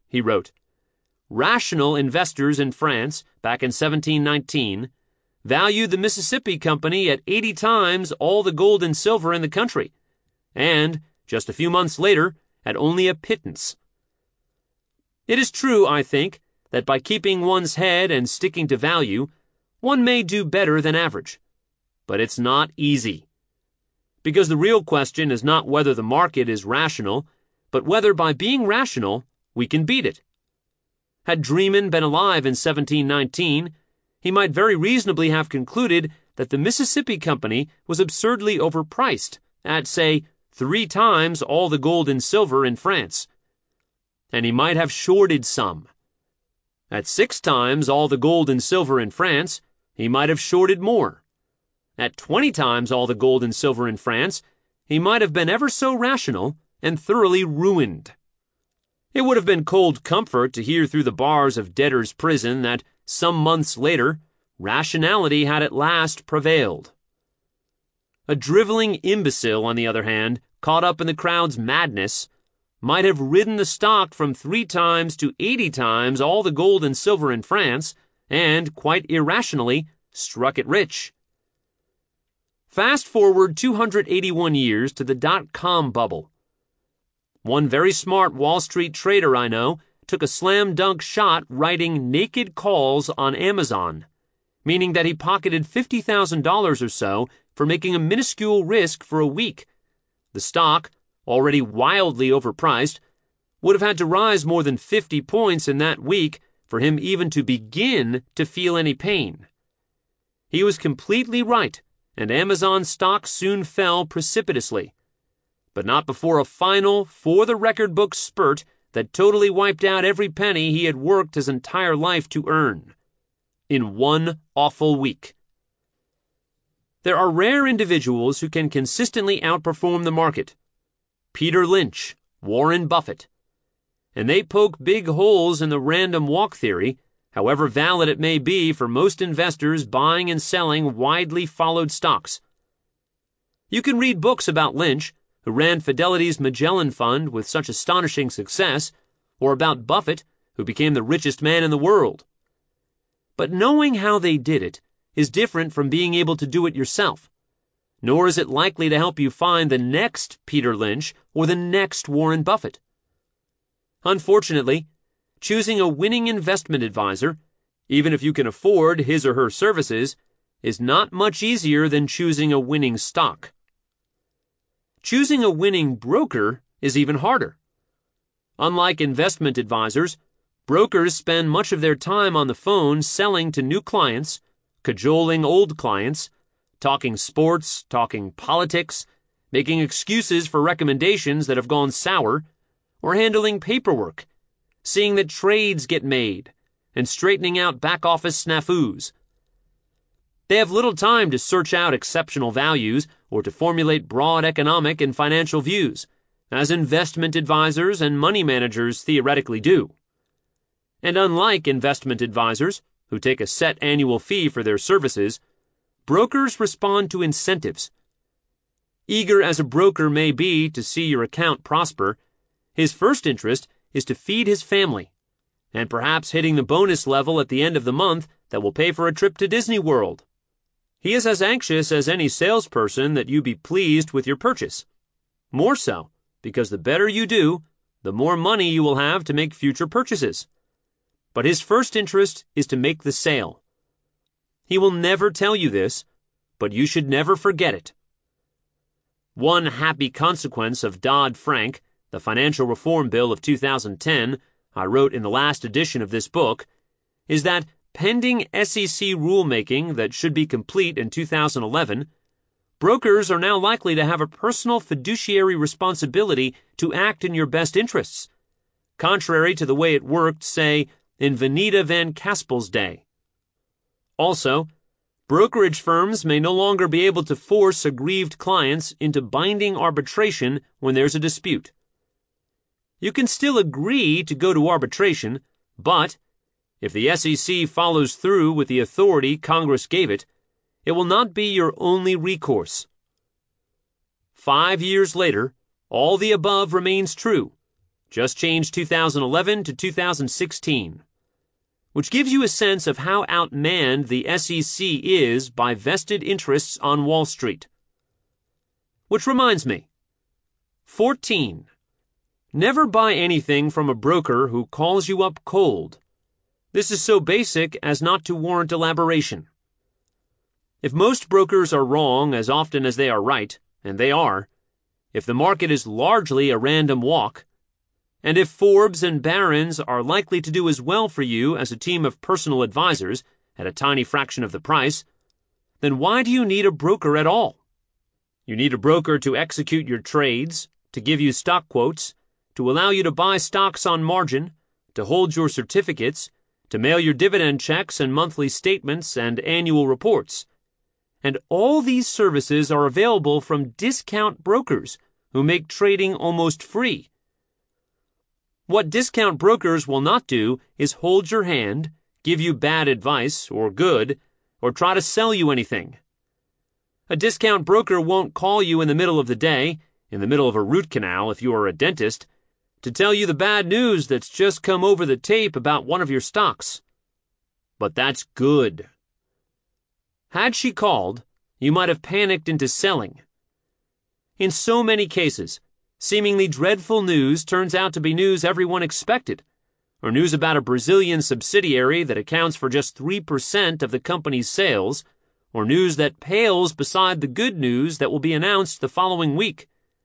he wrote. Rational investors in France, back in 1719, valued the Mississippi Company at 80 times all the gold and silver in the country, and, just a few months later, at only a pittance. It is true, I think, that by keeping one's head and sticking to value, one may do better than average. But it's not easy. Because the real question is not whether the market is rational, but whether by being rational, we can beat it. Had Dreeman been alive in 1719, he might very reasonably have concluded that the Mississippi Company was absurdly overpriced at, say, 3 times all the gold and silver in France. And he might have shorted some. At 6 times all the gold and silver in France, he might have shorted more. At 20 times all the gold and silver in France, he might have been ever so rational and thoroughly ruined. It would have been cold comfort to hear through the bars of debtor's prison that, some months later, rationality had at last prevailed. A driveling imbecile, on the other hand, caught up in the crowd's madness, might have ridden the stock from 3 times to 80 times all the gold and silver in France, and, quite irrationally, struck it rich. Fast forward 281 years to the dot-com bubble. One very smart Wall Street trader I know took a slam-dunk shot writing naked calls on Amazon, meaning that he pocketed $50,000 or so for making a minuscule risk for a week. The stock, already wildly overpriced, would have had to rise more than 50 points in that week for him even to begin to feel any pain. He was completely right, and Amazon stock soon fell precipitously. But not before a final, for-the-record book spurt that totally wiped out every penny he had worked his entire life to earn. In one awful week. There are rare individuals who can consistently outperform the market. Peter Lynch, Warren Buffett. And they poke big holes in the random walk theory, however valid it may be for most investors buying and selling widely followed stocks. You can read books about Lynch, who ran Fidelity's Magellan Fund with such astonishing success, or about Buffett, who became the richest man in the world. But knowing how they did it is different from being able to do it yourself, nor is it likely to help you find the next Peter Lynch or the next Warren Buffett. Unfortunately, choosing a winning investment advisor, even if you can afford his or her services, is not much easier than choosing a winning stock. Choosing a winning broker is even harder. Unlike investment advisors, brokers spend much of their time on the phone selling to new clients, cajoling old clients, talking sports, talking politics, making excuses for recommendations that have gone sour, or handling paperwork, seeing that trades get made, and straightening out back-office snafus. They have little time to search out exceptional values or to formulate broad economic and financial views, as investment advisors and money managers theoretically do. And unlike investment advisors, who take a set annual fee for their services, brokers respond to incentives. Eager as a broker may be to see your account prosper, his first interest is to feed his family, and perhaps hitting the bonus level at the end of the month that will pay for a trip to Disney World. He is as anxious as any salesperson that you be pleased with your purchase. More so, because the better you do, the more money you will have to make future purchases. But his first interest is to make the sale. He will never tell you this, but you should never forget it. One happy consequence of Dodd-Frank, the financial reform bill of 2010, I wrote in the last edition of this book, is that pending SEC rulemaking that should be complete in 2011, brokers are now likely to have a personal fiduciary responsibility to act in your best interests, contrary to the way it worked, say, in Vanita Van Caspel's day. Also, brokerage firms may no longer be able to force aggrieved clients into binding arbitration when there's a dispute. You can still agree to go to arbitration, but if the SEC follows through with the authority Congress gave it, it will not be your only recourse. 5 years later, all the above remains true, Just change 2011 to 2016, which gives you a sense of how outmanned the SEC is by vested interests on Wall Street. Which reminds me. 14. Never buy anything from a broker who calls you up cold. This is so basic as not to warrant elaboration. If most brokers are wrong as often as they are right, and they are, if the market is largely a random walk, and if Forbes and Barron's are likely to do as well for you as a team of personal advisors at a tiny fraction of the price, then why do you need a broker at all? You need a broker to execute your trades, to give you stock quotes, to allow you to buy stocks on margin, to hold your certificates, to mail your dividend checks and monthly statements and annual reports. And all these services are available from discount brokers who make trading almost free. What discount brokers will not do is hold your hand, give you bad advice or good, or try to sell you anything. A discount broker won't call you in the middle of the day, in the middle of a root canal if you are a dentist, to tell you the bad news that's just come over the tape about one of your stocks. But that's good. Had she called, you might have panicked into selling. In so many cases, seemingly dreadful news turns out to be news everyone expected, or news about a Brazilian subsidiary that accounts for just 3% of the company's sales, or news that pales beside the good news that will be announced the following week.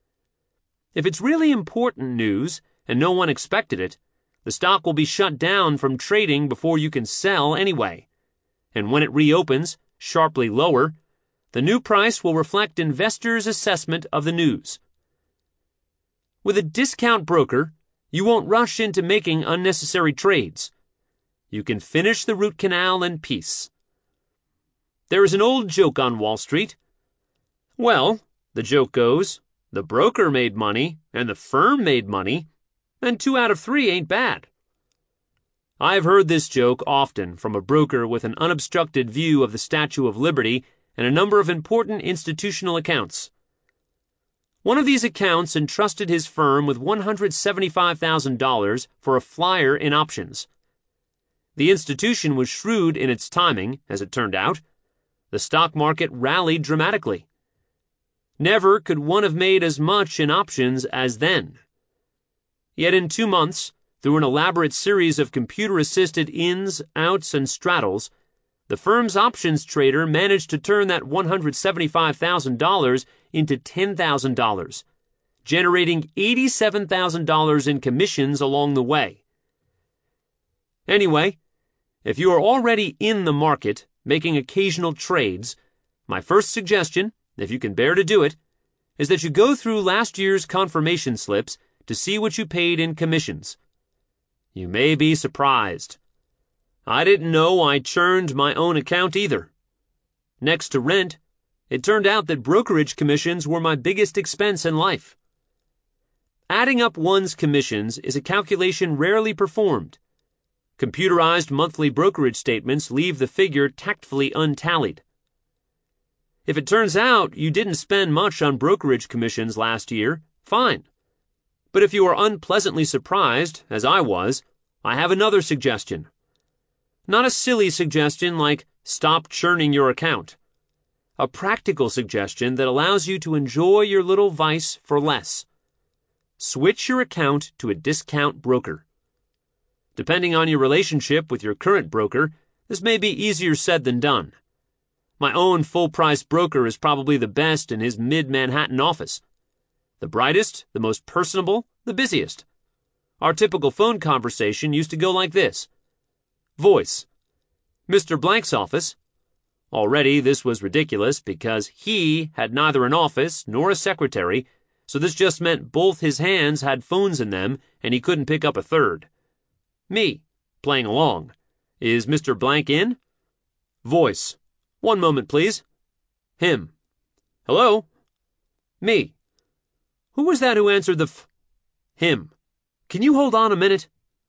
If it's really important news, and no one expected it, the stock will be shut down from trading before you can sell anyway. And when it reopens, sharply lower, the new price will reflect investors' assessment of the news. With a discount broker, you won't rush into making unnecessary trades. You can finish the root canal in peace. There is an old joke on Wall Street. Well, the joke goes, the broker made money, and the firm made money, and 2 out of 3 ain't bad. I've heard this joke often from a broker with an unobstructed view of the Statue of Liberty and a number of important institutional accounts. One of these accounts entrusted his firm with $175,000 for a flyer in options. The institution was shrewd in its timing, as it turned out. The stock market rallied dramatically. Never could one have made as much in options as then. Yet in 2 months, through an elaborate series of computer-assisted ins, outs, and straddles, the firm's options trader managed to turn that $175,000 into $10,000, generating $87,000 in commissions along the way. Anyway, if you are already in the market, making occasional trades, my first suggestion, if you can bear to do it, is that you go through last year's confirmation slips to see what you paid in commissions. You may be surprised. I didn't know I churned my own account either. Next to rent, it turned out that brokerage commissions were my biggest expense in life. Adding up one's commissions is a calculation rarely performed. Computerized monthly brokerage statements leave the figure tactfully untallied. If it turns out you didn't spend much on brokerage commissions last year, fine. But if you are unpleasantly surprised, as I was, I have another suggestion. Not a silly suggestion like stop churning your account. A practical suggestion that allows you to enjoy your little vice for less. Switch your account to a discount broker. Depending on your relationship with your current broker, this may be easier said than done. My own full-price broker is probably the best in his mid-Manhattan office. The brightest, the most personable, the busiest. Our typical phone conversation used to go like this. Voice. Mr. Blank's office. Already this was ridiculous because he had neither an office nor a secretary, so this just meant both his hands had phones in them and he couldn't pick up a third. Me, playing along. Is Mr. Blank in? Voice. One moment, please. Him. Hello? Me. Who was that who answered the Him. Can you hold on a minute?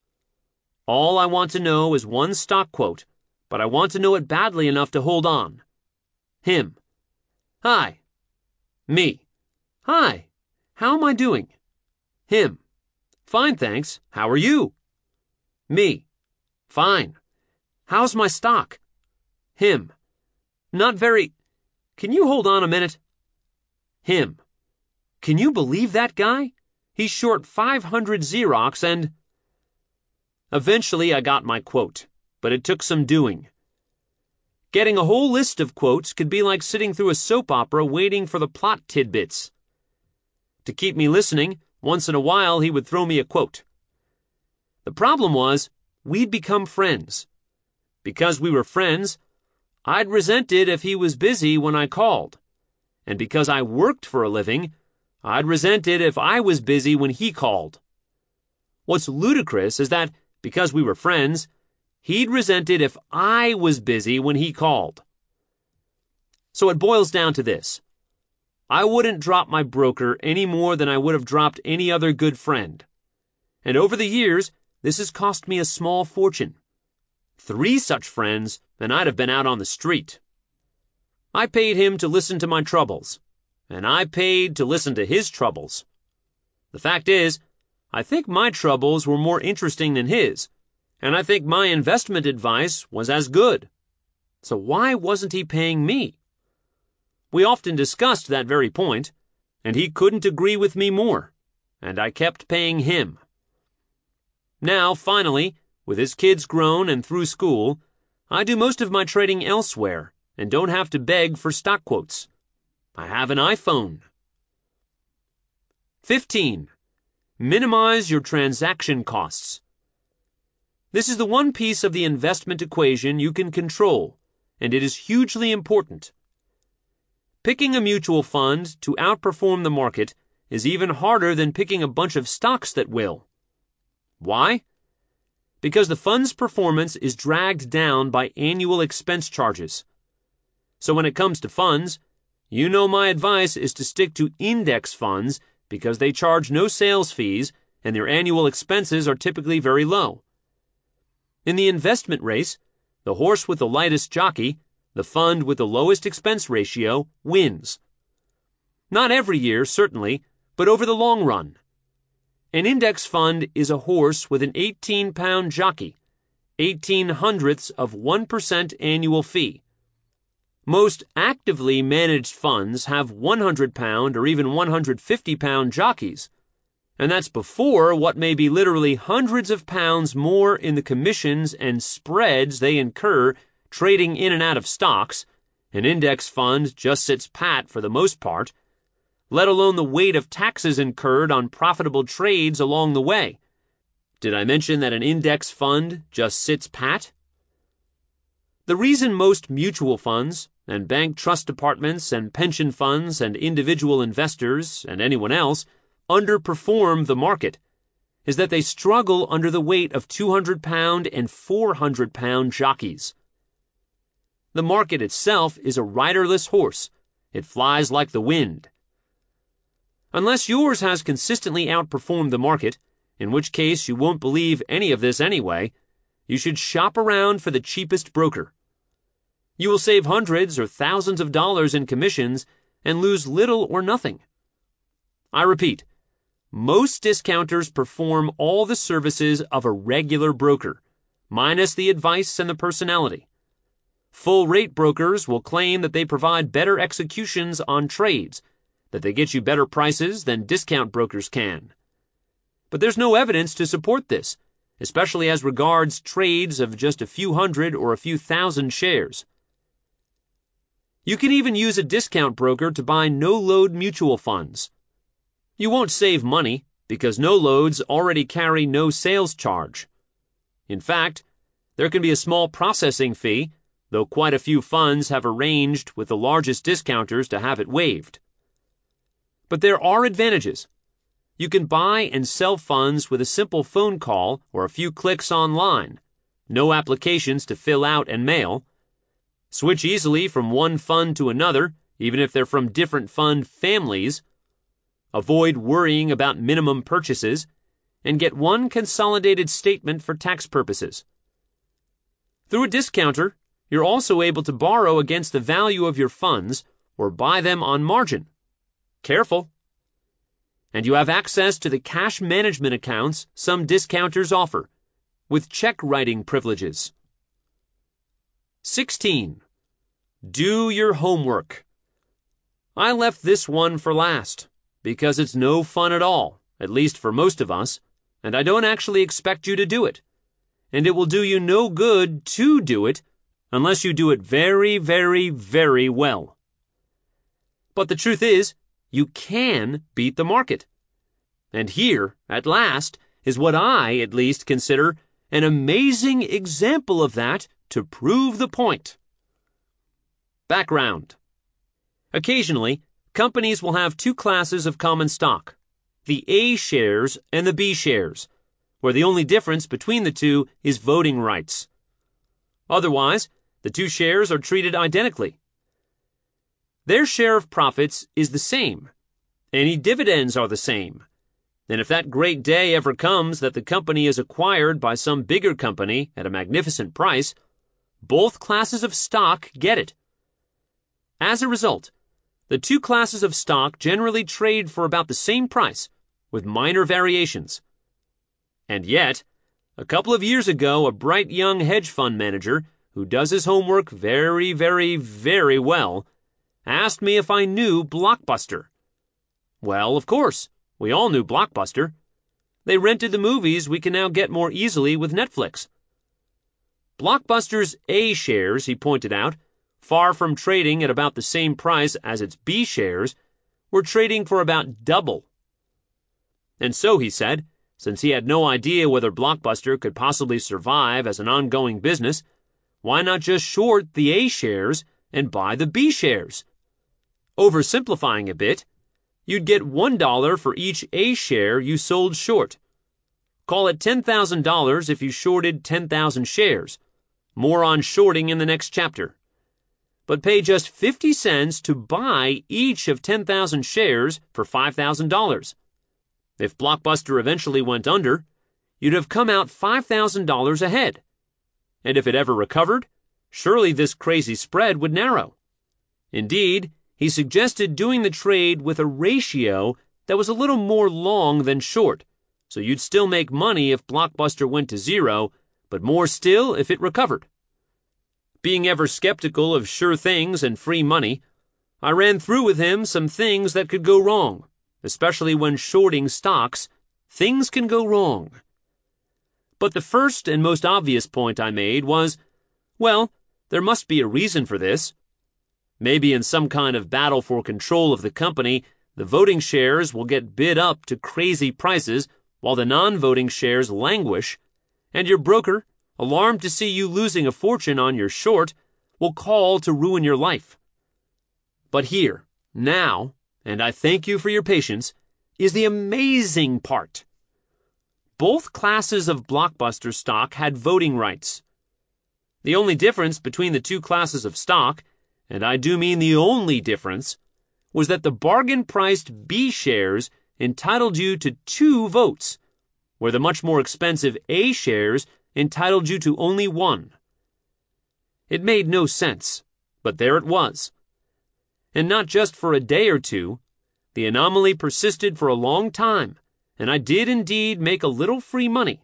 All I want to know is one stock quote, but I want to know it badly enough to hold on. Him. Hi. Me. Hi. How am I doing? Him. Fine, thanks. How are you? Me. Fine. How's my stock? Him. Not very. Can you hold on a minute? Him. Can you believe that guy? He's short 500 Xerox and... Eventually I got my quote, but it took some doing. Getting a whole list of quotes could be like sitting through a soap opera waiting for the plot tidbits. To keep me listening, once in a while he would throw me a quote. The problem was, we'd become friends. Because we were friends, I'd resent it if he was busy when I called. And because I worked for a living, I'd resent it if I was busy when he called. What's ludicrous is that, because we were friends, he'd resent it if I was busy when he called. So it boils down to this. I wouldn't drop my broker any more than I would have dropped any other good friend. And over the years, this has cost me a small fortune. 3 such friends, and I'd have been out on the street. I paid him to listen to my troubles, and I paid to listen to his troubles. The fact is, I think my troubles were more interesting than his, and I think my investment advice was as good. So why wasn't he paying me? We often discussed that very point, and he couldn't agree with me more, and I kept paying him. Now, finally, with his kids grown and through school, I do most of my trading elsewhere and don't have to beg for stock quotes. I have an iPhone. 15. Minimize your transaction costs. This is the one piece of the investment equation you can control, and it is hugely important. Picking a mutual fund to outperform the market is even harder than picking a bunch of stocks that will. Why? Because the fund's performance is dragged down by annual expense charges. So when it comes to funds, you know my advice is to stick to index funds because they charge no sales fees and their annual expenses are typically very low. In the investment race, the horse with the lightest jockey, the fund with the lowest expense ratio, wins. Not every year, certainly, but over the long run. An index fund is a horse with an 18-pound jockey, 18/100ths of 1% annual fee. Most actively managed funds have 100-pound or even 150-pound jockeys, and that's before what may be literally hundreds of pounds more in the commissions and spreads they incur trading in and out of stocks. An index fund just sits pat for the most part, let alone the weight of taxes incurred on profitable trades along the way. Did I mention that an index fund just sits pat? The reason most mutual funds, and bank trust departments, and pension funds, and individual investors, and anyone else, underperform the market is that they struggle under the weight of 200-pound and 400-pound jockeys. The market itself is a riderless horse. It flies like the wind. Unless yours has consistently outperformed the market, in which case you won't believe any of this anyway, you should shop around for the cheapest broker. You will save hundreds or thousands of dollars in commissions and lose little or nothing. I repeat, most discounters perform all the services of a regular broker, minus the advice and the personality. Full-rate brokers will claim that they provide better executions on trades, that they get you better prices than discount brokers can. But there's no evidence to support this, especially as regards trades of just a few hundred or a few thousand shares. You can even use a discount broker to buy no-load mutual funds. You won't save money because no-loads already carry no sales charge. In fact, there can be a small processing fee, though quite a few funds have arranged with the largest discounters to have it waived. But there are advantages. You can buy and sell funds with a simple phone call or a few clicks online, no applications to fill out and mail, switch easily from one fund to another, even if they're from different fund families, avoid worrying about minimum purchases, and get one consolidated statement for tax purposes. Through a discounter, you're also able to borrow against the value of your funds or buy them on margin. Careful. and you have access to the cash management accounts some discounters offer, with check writing privileges. 16. Do your homework. I left this one for last, because it's no fun at all, at least for most of us, and I don't actually expect you to do it. And it will do you no good to do it unless you do it very, very, very well. But the truth is, you can beat the market. And here, at last, is what I, at least, consider an amazing example of that to prove the point. Background. Occasionally, companies will have two classes of common stock, the A shares and the B shares, where the only difference between the two is voting rights. Otherwise, the two shares are treated identically. Their share of profits is the same. Any dividends are the same. And if that great day ever comes that the company is acquired by some bigger company at a magnificent price, both classes of stock get it. As a result, the two classes of stock generally trade for about the same price, with minor variations. And yet, a couple of years ago, a bright young hedge fund manager, who does his homework very, very, very well, asked me if I knew Blockbuster. Well, of course, we all knew Blockbuster. They rented the movies we can now get more easily with Netflix. Blockbuster's A shares, he pointed out, far from trading at about the same price as its B shares, were trading for about double. And so, he said, since he had no idea whether Blockbuster could possibly survive as an ongoing business, why not just short the A shares and buy the B shares? Oversimplifying a bit, you'd get $1 for each A share you sold short. Call it $10,000 if you shorted 10,000 shares. More on shorting in the next chapter. But pay just 50 cents to buy each of 10,000 shares for $5,000. If Blockbuster eventually went under, you'd have come out $5,000 ahead. And if it ever recovered, surely this crazy spread would narrow. Indeed, he suggested doing the trade with a ratio that was a little more long than short, so you'd still make money if Blockbuster went to zero, but more still if it recovered. Being ever skeptical of sure things and free money, I ran through with him some things that could go wrong, especially when shorting stocks. Things can go wrong. But the first and most obvious point I made was, well, there must be a reason for this. Maybe in some kind of battle for control of the company, the voting shares will get bid up to crazy prices while the non-voting shares languish, and your broker, alarmed to see you losing a fortune on your short, will call to ruin your life. But here, now, and I thank you for your patience, is the amazing part. Both classes of Blockbuster stock had voting rights. The only difference between the two classes of stock, and I do mean the only difference, was that the bargain-priced B shares entitled you to 2 votes, where the much more expensive A shares entitled you to only 1. It made no sense, but there it was. And not just for a day or two, the anomaly persisted for a long time, and I did indeed make a little free money.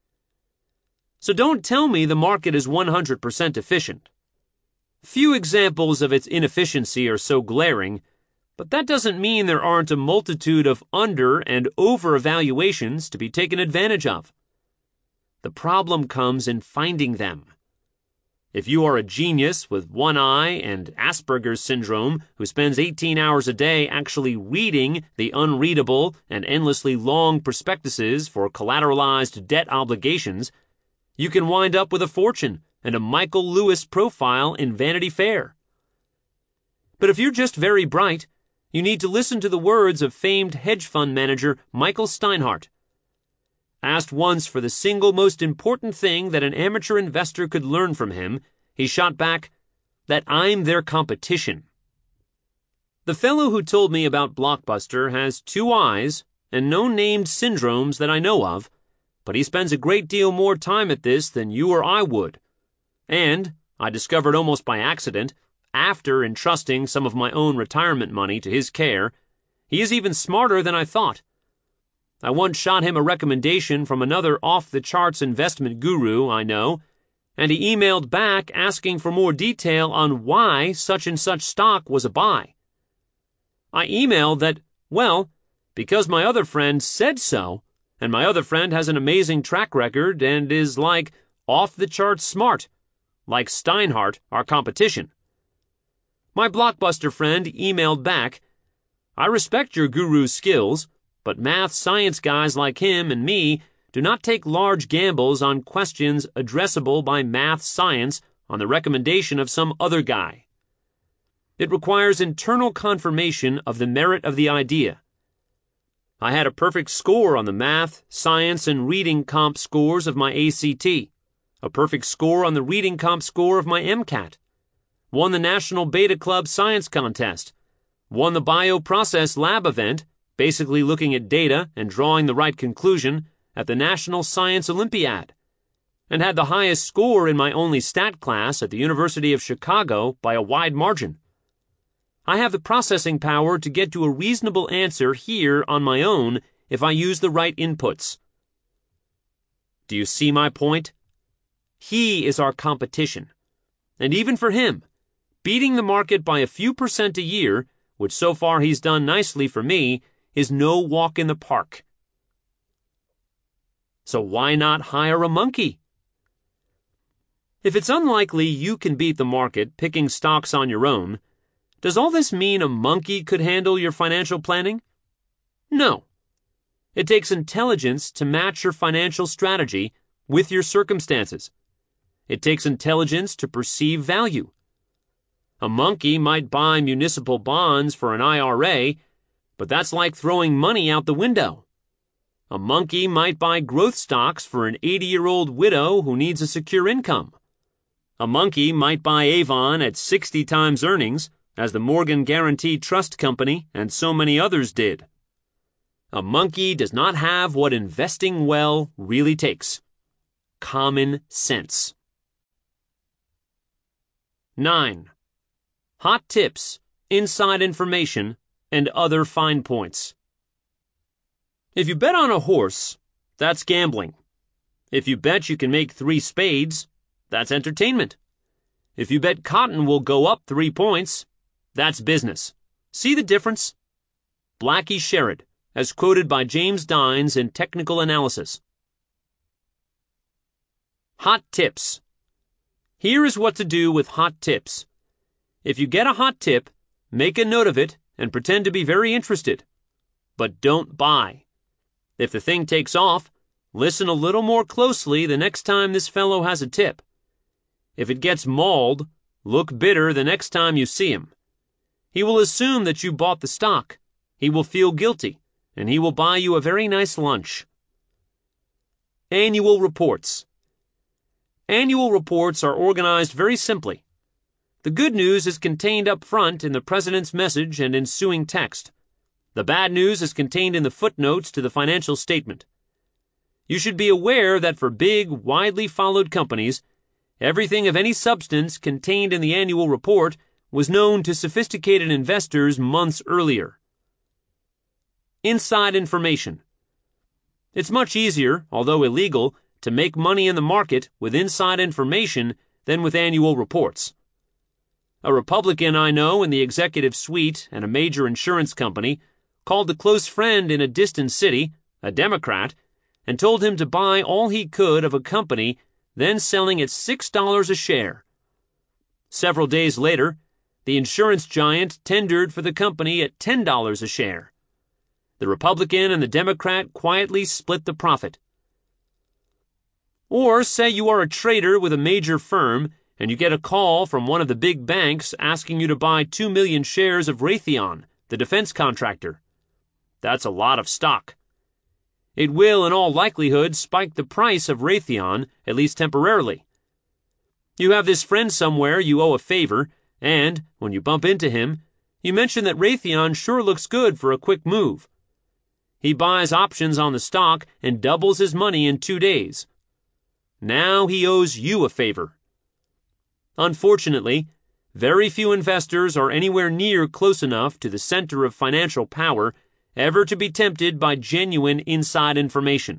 So don't tell me the market is 100% efficient. Few examples of its inefficiency are so glaring, but that doesn't mean there aren't a multitude of under- and over-evaluations to be taken advantage of. The problem comes in finding them. If you are a genius with one eye and Asperger's syndrome who spends 18 hours a day actually reading the unreadable and endlessly long prospectuses for collateralized debt obligations, you can wind up with a fortune and a Michael Lewis profile in Vanity Fair. But if you're just very bright, you need to listen to the words of famed hedge fund manager Michael Steinhardt. Asked once for the single most important thing that an amateur investor could learn from him, he shot back, that I'm their competition. The fellow who told me about Blockbuster has 2 eyes and no named syndromes that I know of, but he spends a great deal more time at this than you or I would. And, I discovered almost by accident, after entrusting some of my own retirement money to his care, he is even smarter than I thought, I once shot him a recommendation from another off-the-charts investment guru I know, and he emailed back asking for more detail on why such and such stock was a buy. I emailed that, well, because my other friend said so, and my other friend has an amazing track record and is like off-the-charts smart, like Steinhardt, our competition. My Blockbuster friend emailed back, I respect your guru's skills, but math science guys like him and me do not take large gambles on questions addressable by math science on the recommendation of some other guy. It requires internal confirmation of the merit of the idea. I had a perfect score on the math, science, and reading comp scores of my ACT, a perfect score on the reading comp score of my MCAT, won the National Beta Club Science Contest, won the Bioprocess Lab event, basically looking at data and drawing the right conclusion, at the National Science Olympiad, and had the highest score in my only stat class at the University of Chicago by a wide margin. I have the processing power to get to a reasonable answer here on my own if I use the right inputs. Do you see my point? He is our competition. And even for him, beating the market by a few percent a year, which so far he's done nicely for me, is no walk in the park. So why not hire a monkey? If it's unlikely you can beat the market picking stocks on your own, does all this mean a monkey could handle your financial planning? No. It takes intelligence to match your financial strategy with your circumstances. It takes intelligence to perceive value. A monkey might buy municipal bonds for an IRA, but that's like throwing money out the window. A monkey might buy growth stocks for an 80-year-old widow who needs a secure income. A monkey might buy Avon at 60 times earnings, as the Morgan Guaranty Trust Company and so many others did. A monkey does not have what investing well really takes: common sense. 9. Hot tips, inside information, and other fine points. If you bet on a horse, that's gambling. If you bet you can make 3 spades, that's entertainment. If you bet cotton will go up 3 points, that's business. See the difference? Blackie Sherrod, as quoted by James Dines in Technical Analysis. Hot tips. Here is what to do with hot tips. If you get a hot tip, make a note of it and pretend to be very interested. But don't buy. If the thing takes off, listen a little more closely the next time this fellow has a tip. If it gets mauled, look bitter the next time you see him. He will assume that you bought the stock. He will feel guilty, and he will buy you a very nice lunch. Annual reports. Annual reports are organized very simply. The good news is contained up front in the president's message and ensuing text. The bad news is contained in the footnotes to the financial statement. You should be aware that for big, widely followed companies, everything of any substance contained in the annual report was known to sophisticated investors months earlier. Inside information. It's much easier, although illegal, to make money in the market with inside information than with annual reports. A Republican I know in the executive suite at a major insurance company called a close friend in a distant city, a Democrat, and told him to buy all he could of a company then selling at $6 a share. Several days later, the insurance giant tendered for the company at $10 a share. The Republican and the Democrat quietly split the profit. Or say you are a trader with a major firm and you get a call from one of the big banks asking you to buy 2 million shares of Raytheon, the defense contractor. That's a lot of stock. It will, in all likelihood, spike the price of Raytheon, at least temporarily. You have this friend somewhere you owe a favor, and, when you bump into him, you mention that Raytheon sure looks good for a quick move. He buys options on the stock and doubles his money in 2 days. Now he owes you a favor. Unfortunately, very few investors are anywhere near close enough to the center of financial power ever to be tempted by genuine inside information.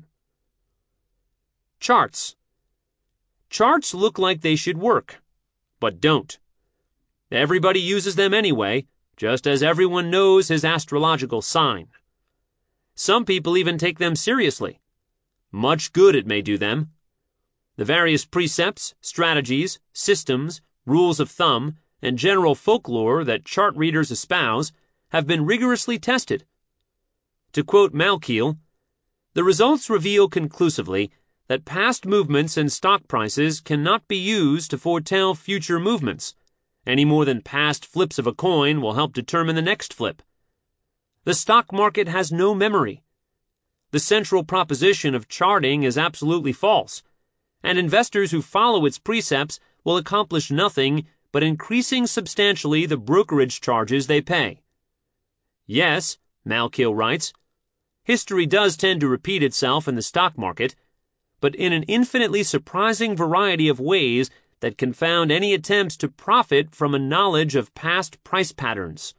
Charts. Charts look like they should work, but don't. Everybody uses them anyway, just as everyone knows his astrological sign. Some people even take them seriously. Much good it may do them. The various precepts, strategies, systems, rules of thumb, and general folklore that chart readers espouse have been rigorously tested. To quote Malkiel, "The results reveal conclusively that past movements in stock prices cannot be used to foretell future movements, any more than past flips of a coin will help determine the next flip. The stock market has no memory. The central proposition of charting is absolutely false, and investors who follow its precepts will accomplish nothing but increasing substantially the brokerage charges they pay." Yes, Malkiel writes, history does tend to repeat itself in the stock market, but in an infinitely surprising variety of ways that confound any attempts to profit from a knowledge of past price patterns.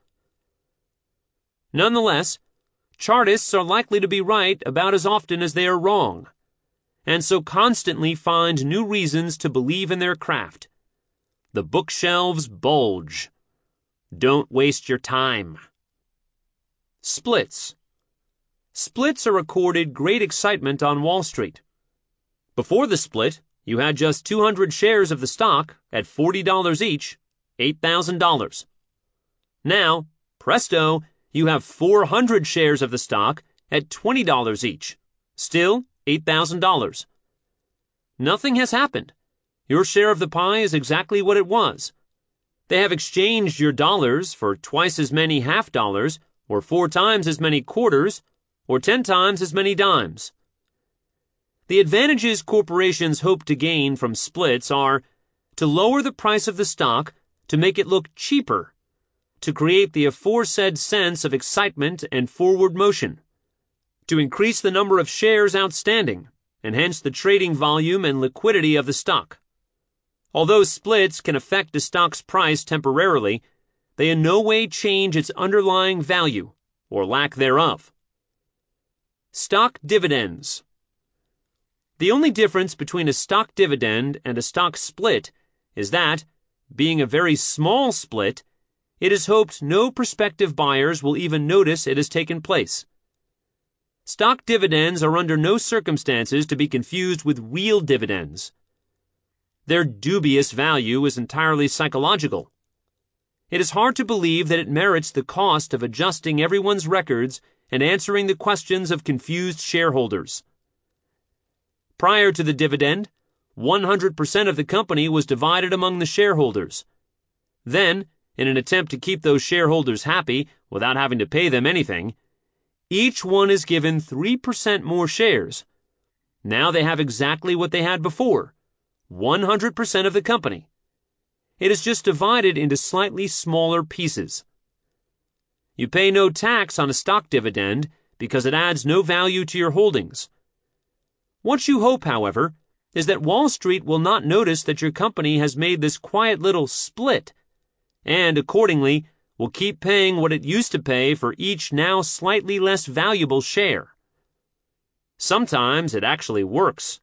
Nonetheless, chartists are likely to be right about as often as they are wrong, and so constantly find new reasons to believe in their craft. The bookshelves bulge. Don't waste your time. Splits. Splits are accorded great excitement on Wall Street. Before the split, you had just 200 shares of the stock at $40 each, $8,000. Now, presto, you have 400 shares of the stock at $20 each, still $8,000. Nothing has happened. Your share of the pie is exactly what it was. They have exchanged your dollars for twice as many half dollars, or 4 times as many quarters, or 10 times as many dimes. The advantages corporations hope to gain from splits are to lower the price of the stock to make it look cheaper, to create the aforesaid sense of excitement and forward motion, to increase the number of shares outstanding, and hence the trading volume and liquidity of the stock. Although splits can affect the stock's price temporarily, they in no way change its underlying value, or lack thereof. Stock dividends. The only difference between a stock dividend and a stock split is that, being a very small split, it is hoped no prospective buyers will even notice it has taken place. Stock dividends are under no circumstances to be confused with real dividends. Their dubious value is entirely psychological. It is hard to believe that it merits the cost of adjusting everyone's records and answering the questions of confused shareholders. Prior to the dividend, 100% of the company was divided among the shareholders. Then, in an attempt to keep those shareholders happy without having to pay them anything, each one is given 3% more shares. Now they have exactly what they had before, 100% of the company. It is just divided into slightly smaller pieces. You pay no tax on a stock dividend because it adds no value to your holdings. What you hope, however, is that Wall Street will not notice that your company has made this quiet little split, and accordingly will keep paying what it used to pay for each now slightly less valuable share. Sometimes it actually works.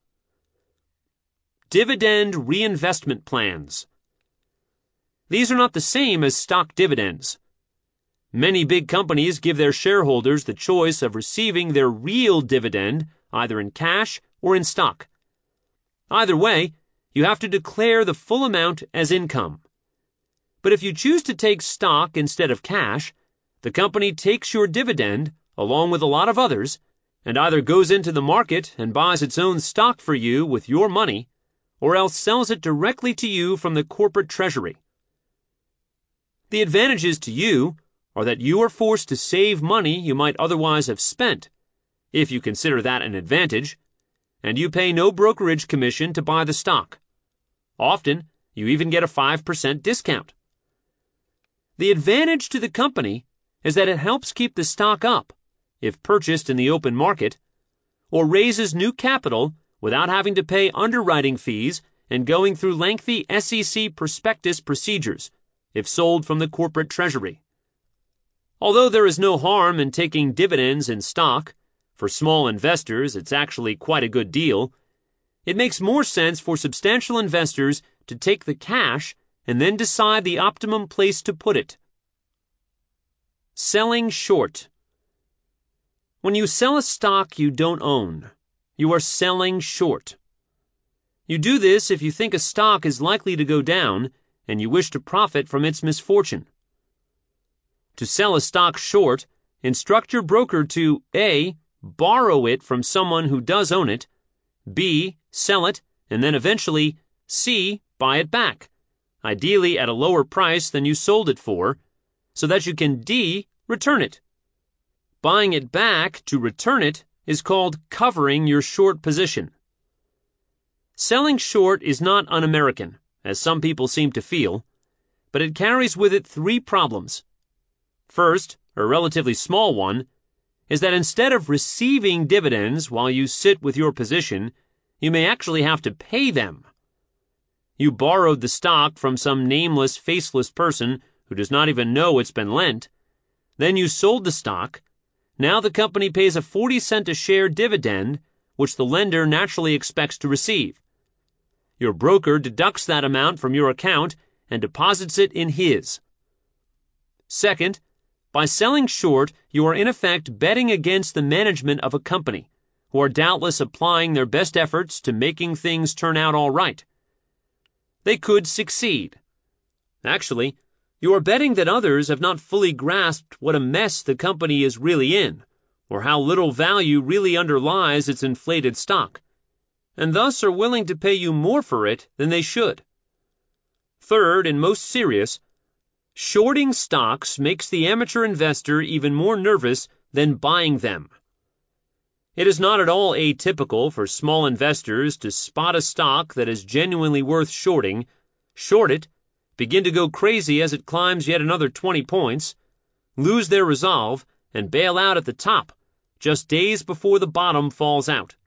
Dividend reinvestment plans. These are not the same as stock dividends. Many big companies give their shareholders the choice of receiving their real dividend either in cash or in stock. Either way, you have to declare the full amount as income. But if you choose to take stock instead of cash, the company takes your dividend, along with a lot of others, and either goes into the market and buys its own stock for you with your money, or else sells it directly to you from the corporate treasury. The advantages to you are that you are forced to save money you might otherwise have spent, if you consider that an advantage, and you pay no brokerage commission to buy the stock. Often, you even get a 5% discount. The advantage to the company is that it helps keep the stock up, if purchased in the open market, or raises new capital without having to pay underwriting fees and going through lengthy SEC prospectus procedures, if sold from the corporate treasury. Although there is no harm in taking dividends in stock, for small investors it's actually quite a good deal, it makes more sense for substantial investors to take the cash and then decide the optimum place to put it. Selling short. When you sell a stock you don't own, you are selling short. You do this if you think a stock is likely to go down and you wish to profit from its misfortune. To sell a stock short, instruct your broker to A. Borrow it from someone who does own it, B. Sell it, and then eventually C. Buy it back, ideally at a lower price than you sold it for, so that you can D. Return it. Buying it back to return it is called covering your short position. Selling short is not un-American, as some people seem to feel, but it carries with it 3 problems. First, a relatively small one, is that instead of receiving dividends while you sit with your position, you may actually have to pay them. You borrowed the stock from some nameless, faceless person who does not even know it's been lent. Then you sold the stock. Now the company pays a 40-cent a share dividend, which the lender naturally expects to receive. Your broker deducts that amount from your account and deposits it in his. Second, by selling short, you are in effect betting against the management of a company, who are doubtless applying their best efforts to making things turn out all right. They could succeed. Actually, you are betting that others have not fully grasped what a mess the company is really in, or how little value really underlies its inflated stock, and thus are willing to pay you more for it than they should. Third, and most serious, shorting stocks makes the amateur investor even more nervous than buying them. It is not at all atypical for small investors to spot a stock that is genuinely worth shorting, short it, begin to go crazy as it climbs yet another 20 points, lose their resolve, and bail out at the top, just days before the bottom falls out.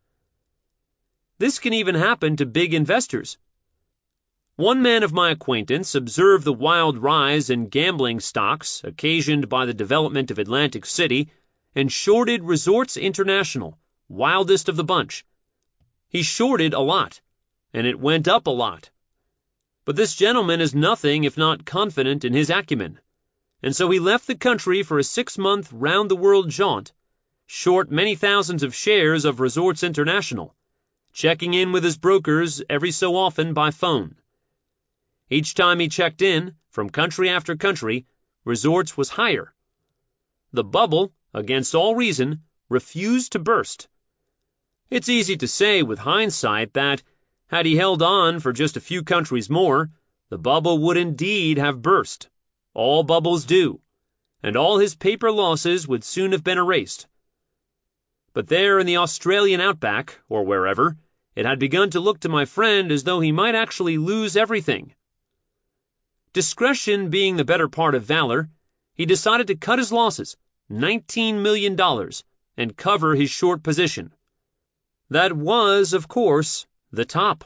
This can even happen to big investors. One man of my acquaintance observed the wild rise in gambling stocks occasioned by the development of Atlantic City and shorted Resorts International, wildest of the bunch. He shorted a lot, and it went up a lot. But this gentleman is nothing if not confident in his acumen, and so he left the country for a 6-month round-the-world jaunt, short many thousands of shares of Resorts International, checking in with his brokers every so often by phone. Each time he checked in, from country after country, Resorts was higher. The bubble, against all reason, refused to burst. It's easy to say with hindsight that, had he held on for just a few countries more, the bubble would indeed have burst. All bubbles do, and all his paper losses would soon have been erased. But there in the Australian outback, or wherever, it had begun to look to my friend as though he might actually lose everything. Discretion being the better part of valor, he decided to cut his losses, $19 million, and cover his short position. That was, of course, the top.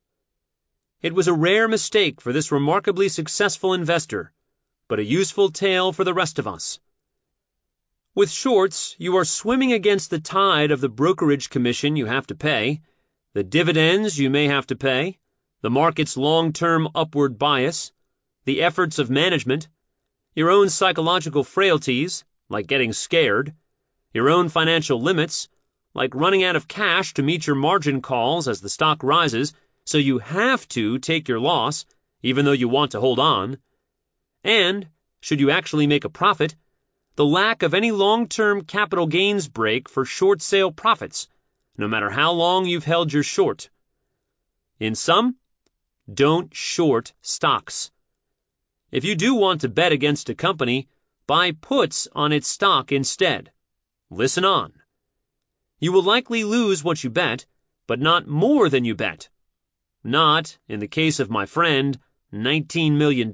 It was a rare mistake for this remarkably successful investor, but a useful tale for the rest of us. With shorts, you are swimming against the tide of the brokerage commission you have to pay, the dividends you may have to pay, the market's long-term upward bias, the efforts of management, your own psychological frailties, like getting scared, your own financial limits, like running out of cash to meet your margin calls as the stock rises, so you have to take your loss, even though you want to hold on, and, should you actually make a profit, the lack of any long-term capital gains break for short sale profits, no matter how long you've held your short. In sum, don't short stocks. If you do want to bet against a company, buy puts on its stock instead. Listen on. You will likely lose what you bet, but not more than you bet. Not, in the case of my friend, $19 million.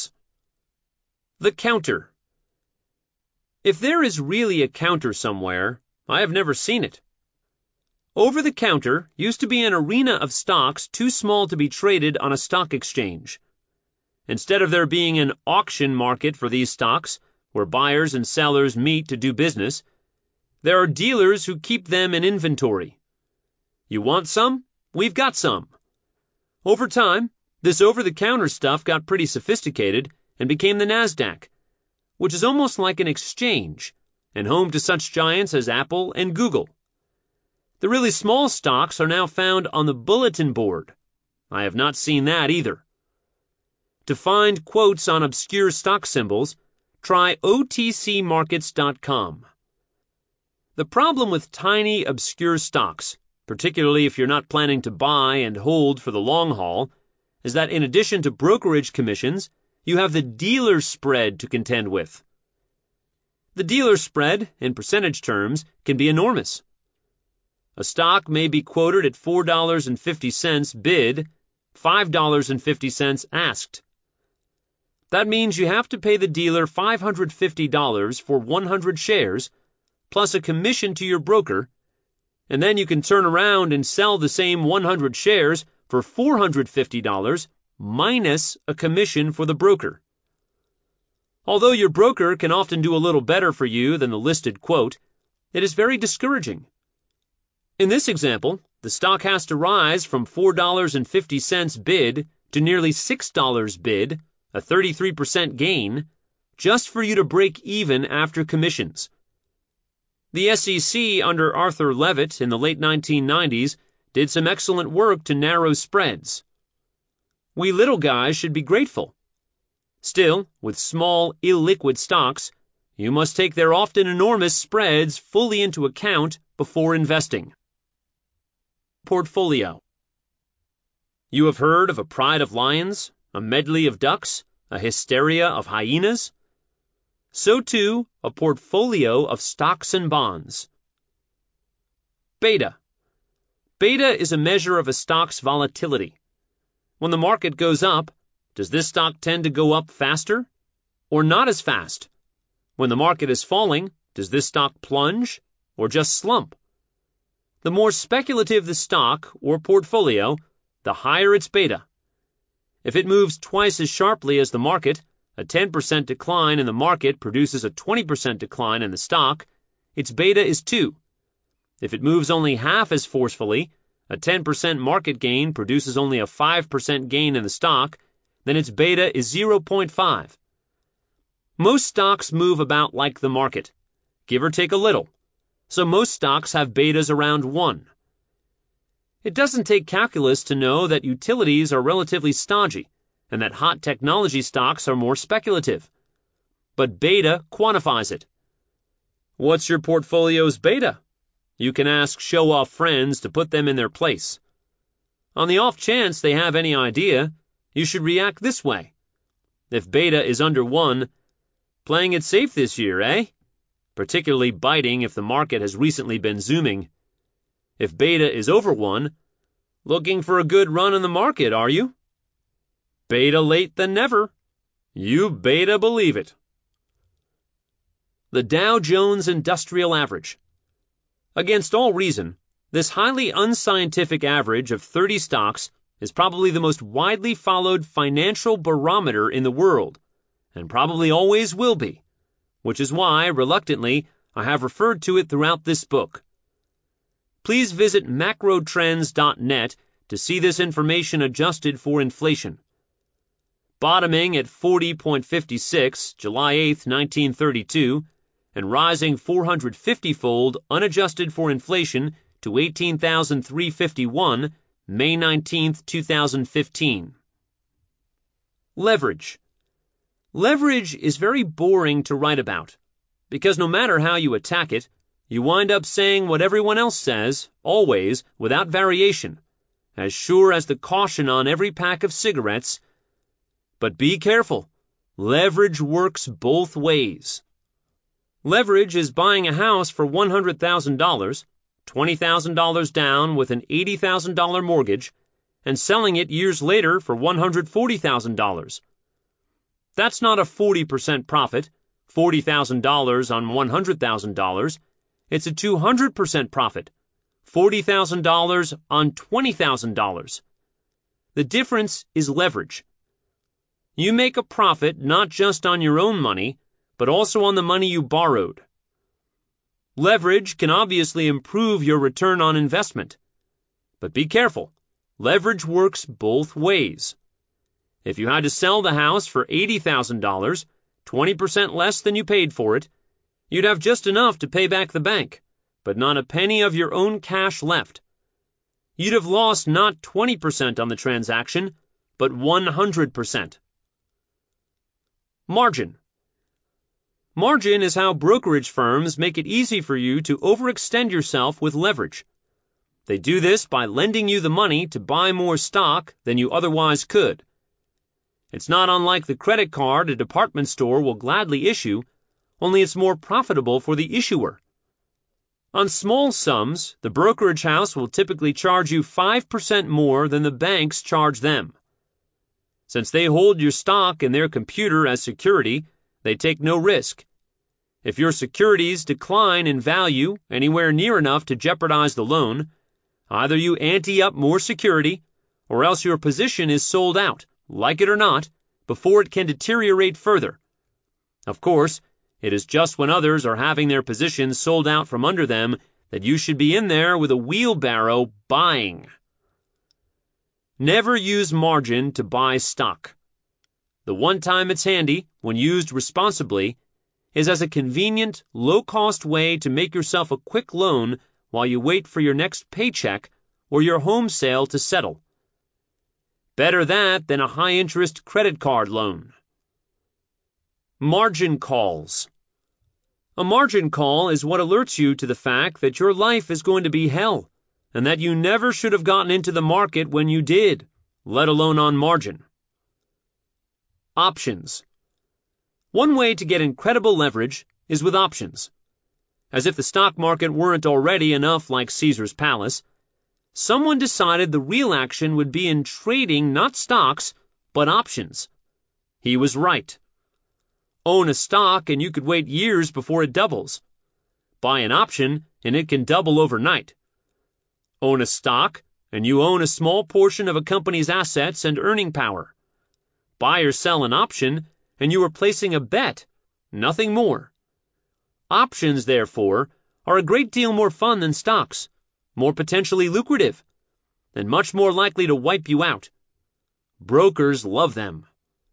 The counter. If there is really a counter somewhere, I have never seen it. Over the counter used to be an arena of stocks too small to be traded on a stock exchange. Instead of there being an auction market for these stocks, where buyers and sellers meet to do business. There are dealers who keep them in inventory. You want some? We've got some. Over time, this over-the-counter stuff got pretty sophisticated and became the NASDAQ, which is almost like an exchange and home to such giants as Apple and Google. The really small stocks are now found on the bulletin board. I have not seen that either. To find quotes on obscure stock symbols, try otcmarkets.com. The problem with tiny, obscure stocks, particularly if you're not planning to buy and hold for the long haul, is that in addition to brokerage commissions, you have the dealer spread to contend with. The dealer spread, in percentage terms, can be enormous. A stock may be quoted at $4.50 bid, $5.50 asked. That means you have to pay the dealer $550 for 100 shares, plus a commission to your broker, and then you can turn around and sell the same 100 shares for $450 minus a commission for the broker. Although your broker can often do a little better for you than the listed quote, it is very discouraging. In this example, the stock has to rise from $4.50 bid to nearly $6 bid, a 33% gain, just for you to break even after commissions. The SEC under Arthur Levitt in the late 1990s did some excellent work to narrow spreads. We little guys should be grateful. Still, with small, illiquid stocks, you must take their often enormous spreads fully into account before investing. Portfolio. You have heard of a pride of lions, a medley of ducks, a hysteria of hyenas? So too, a portfolio of stocks and bonds. Beta. Beta is a measure of a stock's volatility. When the market goes up, does this stock tend to go up faster or not as fast? When the market is falling, does this stock plunge or just slump? The more speculative the stock or portfolio, the higher its beta. If it moves twice as sharply as the market, a 10% decline in the market produces a 20% decline in the stock, its beta is 2. If it moves only half as forcefully, a 10% market gain produces only a 5% gain in the stock, then its beta is 0.5. Most stocks move about like the market, give or take a little, so most stocks have betas around 1. It doesn't take calculus to know that utilities are relatively stodgy and that hot technology stocks are more speculative. But beta quantifies it. What's your portfolio's beta? You can ask show-off friends to put them in their place. On the off chance they have any idea, you should react this way. If beta is under 1, playing it safe this year, eh? Particularly biting if the market has recently been zooming. If beta is over 1, looking for a good run in the market, are you? Beta late than never. You beta believe it. The Dow Jones Industrial Average. Against all reason, this highly unscientific average of 30 stocks is probably the most widely followed financial barometer in the world, and probably always will be, which is why, reluctantly, I have referred to it throughout this book. Please visit macrotrends.net to see this information adjusted for inflation. Bottoming at 40.56, July 8, 1932, and rising 450-fold unadjusted for inflation to 18,351, May 19, 2015. Leverage. Leverage is very boring to write about, because no matter how you attack it, you wind up saying what everyone else says, always, without variation, as sure as the caution on every pack of cigarettes. But be careful. Leverage works both ways. Leverage is buying a house for $100,000, $20,000 down with an $80,000 mortgage, and selling it years later for $140,000. That's not a 40% profit, $40,000 on $100,000. It's a 200% profit, $40,000 on $20,000. The difference is leverage. You make a profit not just on your own money, but also on the money you borrowed. Leverage can obviously improve your return on investment. But be careful. Leverage works both ways. If you had to sell the house for $80,000, 20% less than you paid for it, you'd have just enough to pay back the bank, but not a penny of your own cash left. You'd have lost not 20% on the transaction, but 100%. Margin. Margin is how brokerage firms make it easy for you to overextend yourself with leverage. They do this by lending you the money to buy more stock than you otherwise could. It's not unlike the credit card a department store will gladly issue, only it's more profitable for the issuer. On small sums, the brokerage house will typically charge you 5% more than the banks charge them. Since they hold your stock in their computer as security, they take no risk. If your securities decline in value anywhere near enough to jeopardize the loan, either you ante up more security, or else your position is sold out, like it or not, before it can deteriorate further. Of course, it is just when others are having their positions sold out from under them that you should be in there with a wheelbarrow buying. Never use margin to buy stock. The one time it's handy, when used responsibly, is as a convenient, low-cost way to make yourself a quick loan while you wait for your next paycheck or your home sale to settle. Better that than a high-interest credit card loan. Margin calls. A margin call is what alerts you to the fact that your life is going to be hell, and that you never should have gotten into the market when you did, let alone on margin. Options. One way to get incredible leverage is with options. As if the stock market weren't already enough like Caesar's palace, someone decided the real action would be in trading not stocks, but options. He was right. Own a stock and you could wait years before it doubles. Buy an option and it can double overnight. Own a stock and you own a small portion of a company's assets and earning power. Buy or sell an option and you are placing a bet, nothing more. Options, therefore, are a great deal more fun than stocks, more potentially lucrative, and much more likely to wipe you out. Brokers love them.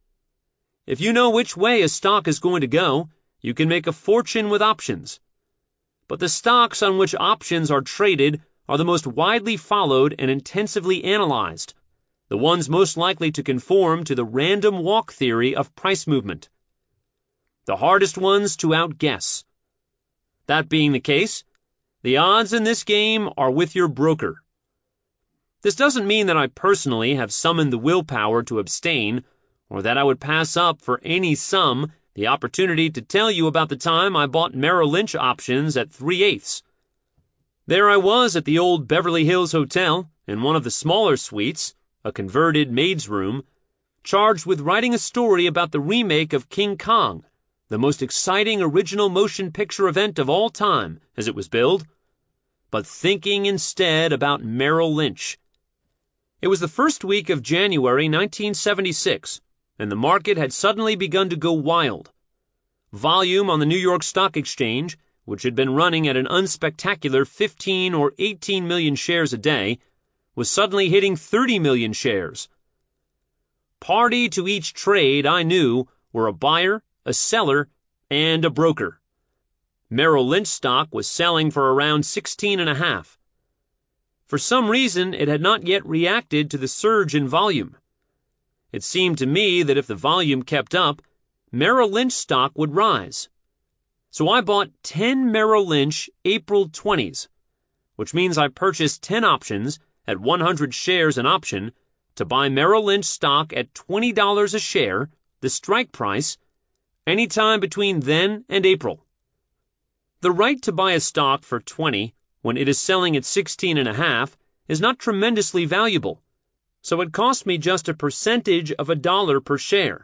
If you know which way a stock is going to go, you can make a fortune with options. But the stocks on which options are traded are the most widely followed and intensively analyzed, the ones most likely to conform to the random walk theory of price movement. The hardest ones to outguess. That being the case, the odds in this game are with your broker. This doesn't mean that I personally have summoned the willpower to abstain, or that I would pass up for any sum the opportunity to tell you about the time I bought Merrill Lynch options at 3/8. There I was at the old Beverly Hills Hotel, in one of the smaller suites, a converted maid's room, charged with writing a story about the remake of King Kong, the most exciting original motion picture event of all time, as it was billed, but thinking instead about Merrill Lynch. It was the first week of January 1976, and the market had suddenly begun to go wild. Volume on the New York Stock Exchange, which had been running at an unspectacular 15 or 18 million shares a day, was suddenly hitting 30 million shares. Party to each trade, I knew, were a buyer, a seller, and a broker. Merrill Lynch stock was selling for around 16.5. For some reason, it had not yet reacted to the surge in volume. It seemed to me that if the volume kept up, Merrill Lynch stock would rise. So I bought 10 Merrill Lynch April 20s, which means I purchased 10 options at 100 shares an option to buy Merrill Lynch stock at $20 a share, the strike price, anytime between then and April. The right to buy a stock for 20 when it is selling at 16.5 is not tremendously valuable, so it cost me just a percentage of $1 per share,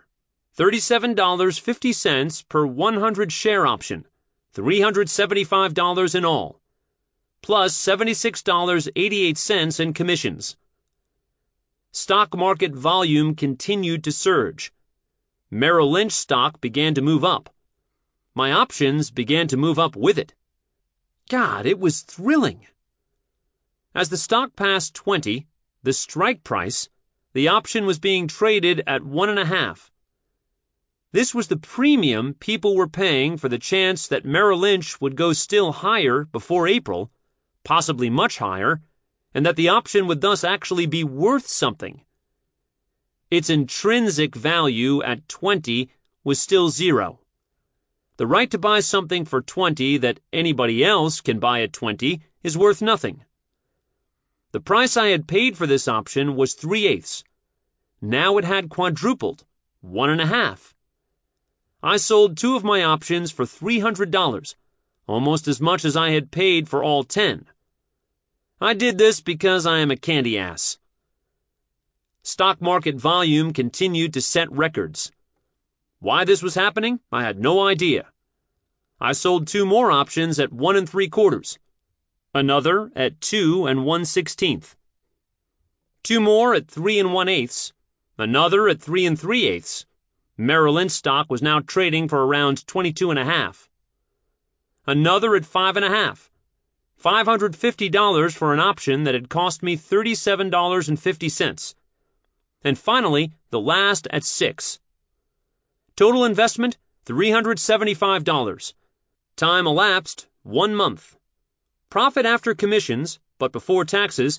$37.50 per 100 share option, $375 in all, plus $76.88 in commissions. Stock market volume continued to surge. Merrill Lynch stock began to move up. my options began to move up with it. God, it was thrilling. As the stock passed 20, the strike price, the option was being traded at 1.5. This was the premium people were paying for the chance that Merrill Lynch would go still higher before April, possibly much higher, and that the option would thus actually be worth something. Its intrinsic value at 20 was still 0. The right to buy something for 20 that anybody else can buy at 20 is worth nothing. The price I had paid for this option was 3/8. Now it had quadrupled, 1.5. I sold 2 of my options for $300, almost as much as I had paid for all 10. I did this because I am a candy ass. Stock market volume continued to set records. Why this was happening, I had no idea. I sold 2 more options at 1 3/4, another at 2 1/16, 2 more at 3 1/8, another at 3 3/8. Merrill Lynch stock was now trading for around 22.5. Another at 5.5. $550 for an option that had cost me $37.50. And finally, the last at 6. Total investment, $375. Time elapsed, 1 month. Profit after commissions, but before taxes,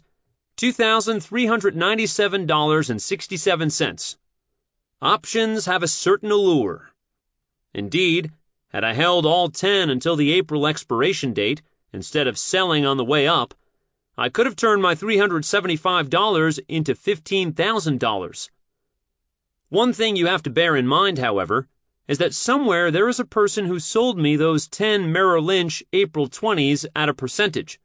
$2,397.67. Options have a certain allure. Indeed, had I held all 10 until the April expiration date, instead of selling on the way up, I could have turned my $375 into $15,000. One thing you have to bear in mind, however, is that somewhere there is a person who sold me those 10 Merrill Lynch April 20s at a percentage.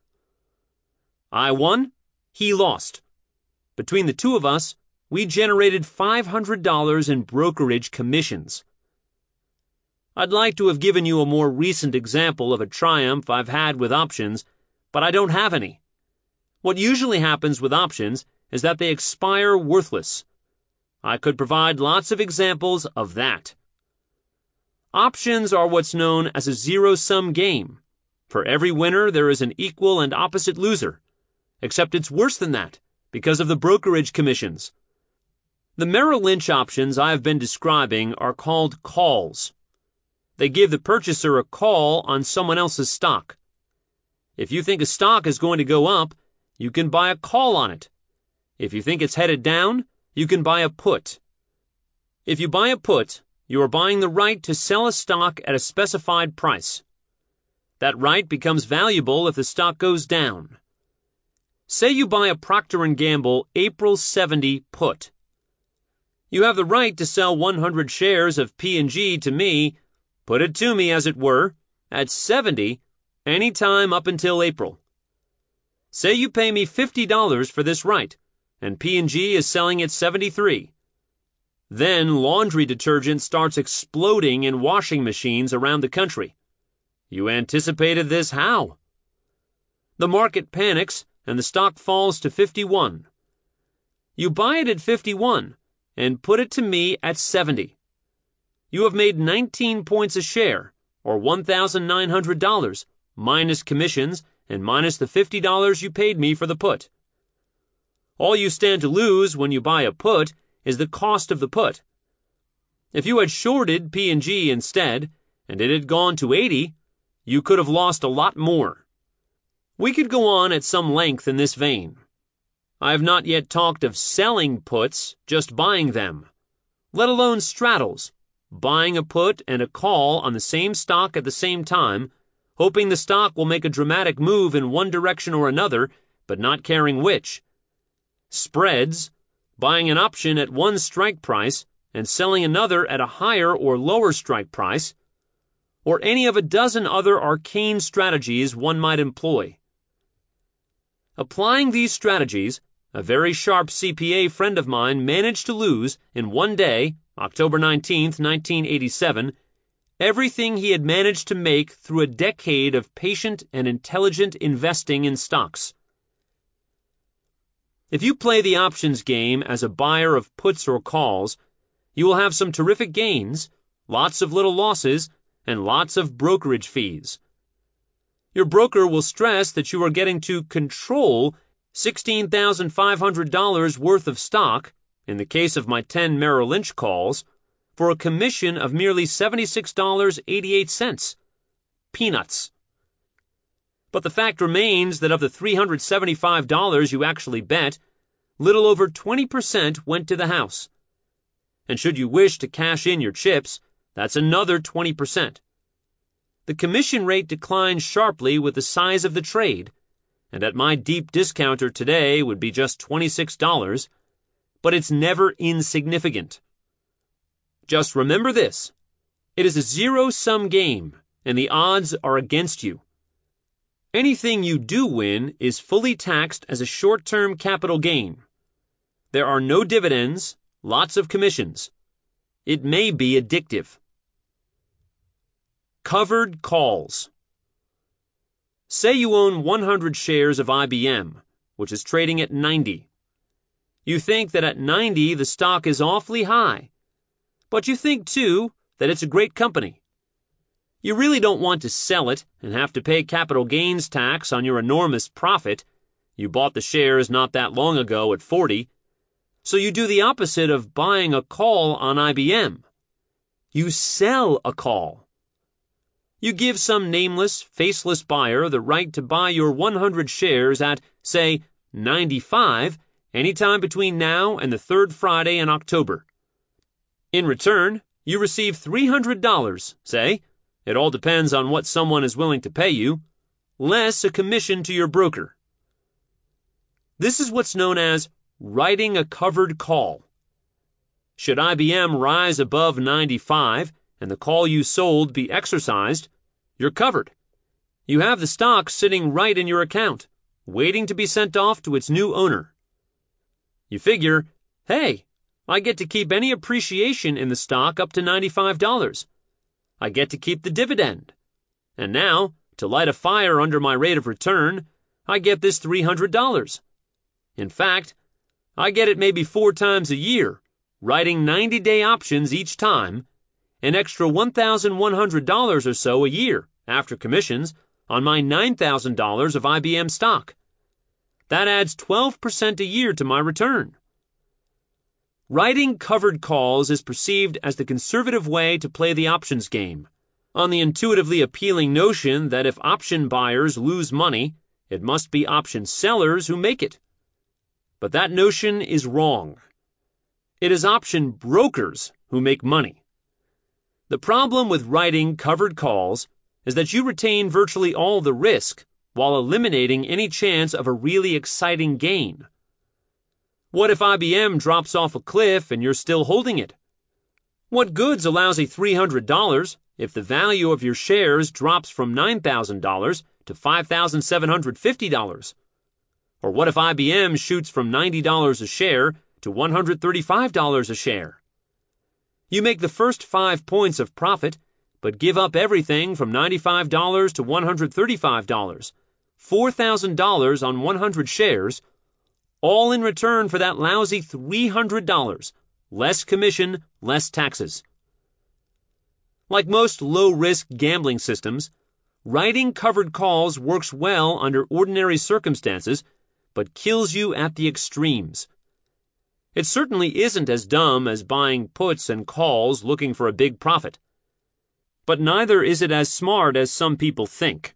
I won, he lost. Between the two of us, we generated $500 in brokerage commissions. I'd like to have given you a more recent example of a triumph I've had with options, but I don't have any. What usually happens with options is that they expire worthless. I could provide lots of examples of that. Options are what's known as a zero-sum game. For every winner, there is an equal and opposite loser. Except it's worse than that, because of the brokerage commissions. The Merrill Lynch options I have been describing are called calls. They give the purchaser a call on someone else's stock. If you think a stock is going to go up, you can buy a call on it. If you think it's headed down, you can buy a put. If you buy a put, you are buying the right to sell a stock at a specified price. That right becomes valuable if the stock goes down. Say you buy a Procter & Gamble April 70 put. You have the right to sell 100 shares of P&G to me, put it to me as it were, at 70 any time up until April. Say you pay me $50 for this right, and P&G is selling at 73. Then laundry detergent starts exploding in washing machines around the country. You anticipated this how? The market panics and the stock falls to 51. You buy it at 51 and put it to me at 70. You have made 19 points a share, or $1,900, minus commissions and minus the $50 you paid me for the put. All you stand to lose when you buy a put is the cost of the put. If you had shorted P&G instead, and it had gone to 80, you could have lost a lot more. We could go on at some length in this vein. I have not yet talked of selling puts, just buying them, let alone straddles, buying a put and a call on the same stock at the same time, hoping the stock will make a dramatic move in one direction or another, but not caring which. Spreads, buying an option at one strike price and selling another at a higher or lower strike price, or any of a dozen other arcane strategies one might employ. Applying these strategies, a very sharp CPA friend of mine managed to lose, in one day, October 19, 1987, everything he had managed to make through a decade of patient and intelligent investing in stocks. If you play the options game as a buyer of puts or calls, you will have some terrific gains, lots of little losses, and lots of brokerage fees. Your broker will stress that you are getting to control $16,500 worth of stock, in the case of my 10 Merrill Lynch calls, for a commission of merely $76.88. Peanuts. But the fact remains that of the $375 you actually bet, little over 20% went to the house. And should you wish to cash in your chips, that's another 20%. The commission rate declines sharply with the size of the trade, and at my deep discounter today would be just $26, but it's never insignificant. Just remember this: it is a zero-sum game, and the odds are against you. Anything you do win is fully taxed as a short-term capital gain. There are no dividends, lots of commissions. It may be addictive. Covered calls. Say you own 100 shares of IBM, which is trading at 90. You think that at 90 the stock is awfully high, but you think too that it's a great company. You really don't want to sell it and have to pay capital gains tax on your enormous profit. You bought the shares not that long ago at 40, so you do the opposite of buying a call on IBM. You sell a call. You give some nameless, faceless buyer the right to buy your 100 shares at, say, 95 anytime between now and the third Friday in October. In return, you receive $300, say, it all depends on what someone is willing to pay you, less a commission to your broker. This is what's known as writing a covered call. Should IBM rise above 95 and the call you sold be exercised, you're covered. You have the stock sitting right in your account, waiting to be sent off to its new owner. You figure, hey, I get to keep any appreciation in the stock up to $95. I get to keep the dividend. And now, to light a fire under my rate of return, I get this $300. In fact, I get it maybe 4 times a year, writing 90-day options each time, an extra $1,100 or so a year, after commissions, on my $9,000 of IBM stock. That adds 12% a year to my return. Writing covered calls is perceived as the conservative way to play the options game, on the intuitively appealing notion that if option buyers lose money, it must be option sellers who make it. But that notion is wrong. It is option brokers who make money. The problem with writing covered calls is that you retain virtually all the risk while eliminating any chance of a really exciting gain. What if IBM drops off a cliff and you're still holding it? What good's a lousy $300 if the value of your shares drops from $9,000 to $5,750? Or what if IBM shoots from $90 a share to $135 a share? You make the first 5 points of profit, but give up everything from $95 to $135, $4,000 on 100 shares, all in return for that lousy $300, less commission, less taxes. Like most low-risk gambling systems, writing covered calls works well under ordinary circumstances, but kills you at the extremes. It certainly isn't as dumb as buying puts and calls looking for a big profit. But neither is it as smart as some people think.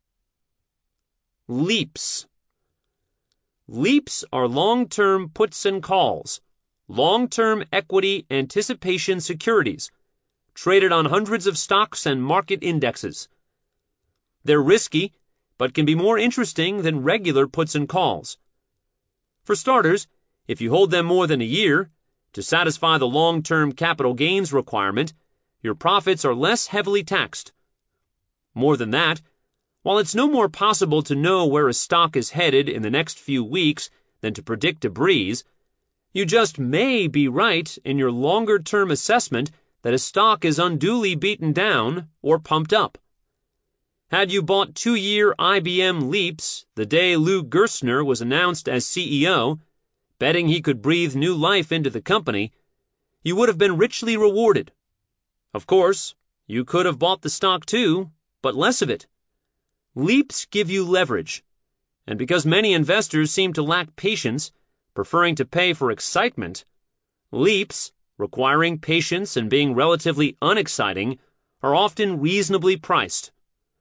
Leaps. Leaps are long-term puts and calls, long-term equity anticipation securities, traded on hundreds of stocks and market indexes. They're risky, but can be more interesting than regular puts and calls. For starters, if you hold them more than a year, to satisfy the long-term capital gains requirement, your profits are less heavily taxed. More than that, while it's no more possible to know where a stock is headed in the next few weeks than to predict a breeze, you just may be right in your longer-term assessment that a stock is unduly beaten down or pumped up. Had you bought 2-year IBM Leaps the day Lou Gerstner was announced as CEO, betting he could breathe new life into the company, you would have been richly rewarded. Of course, You could have bought the stock too, but less of it. Leaps give you leverage, and because many investors seem to lack patience, preferring to pay for excitement, leaps, requiring patience and being relatively unexciting, are often reasonably priced.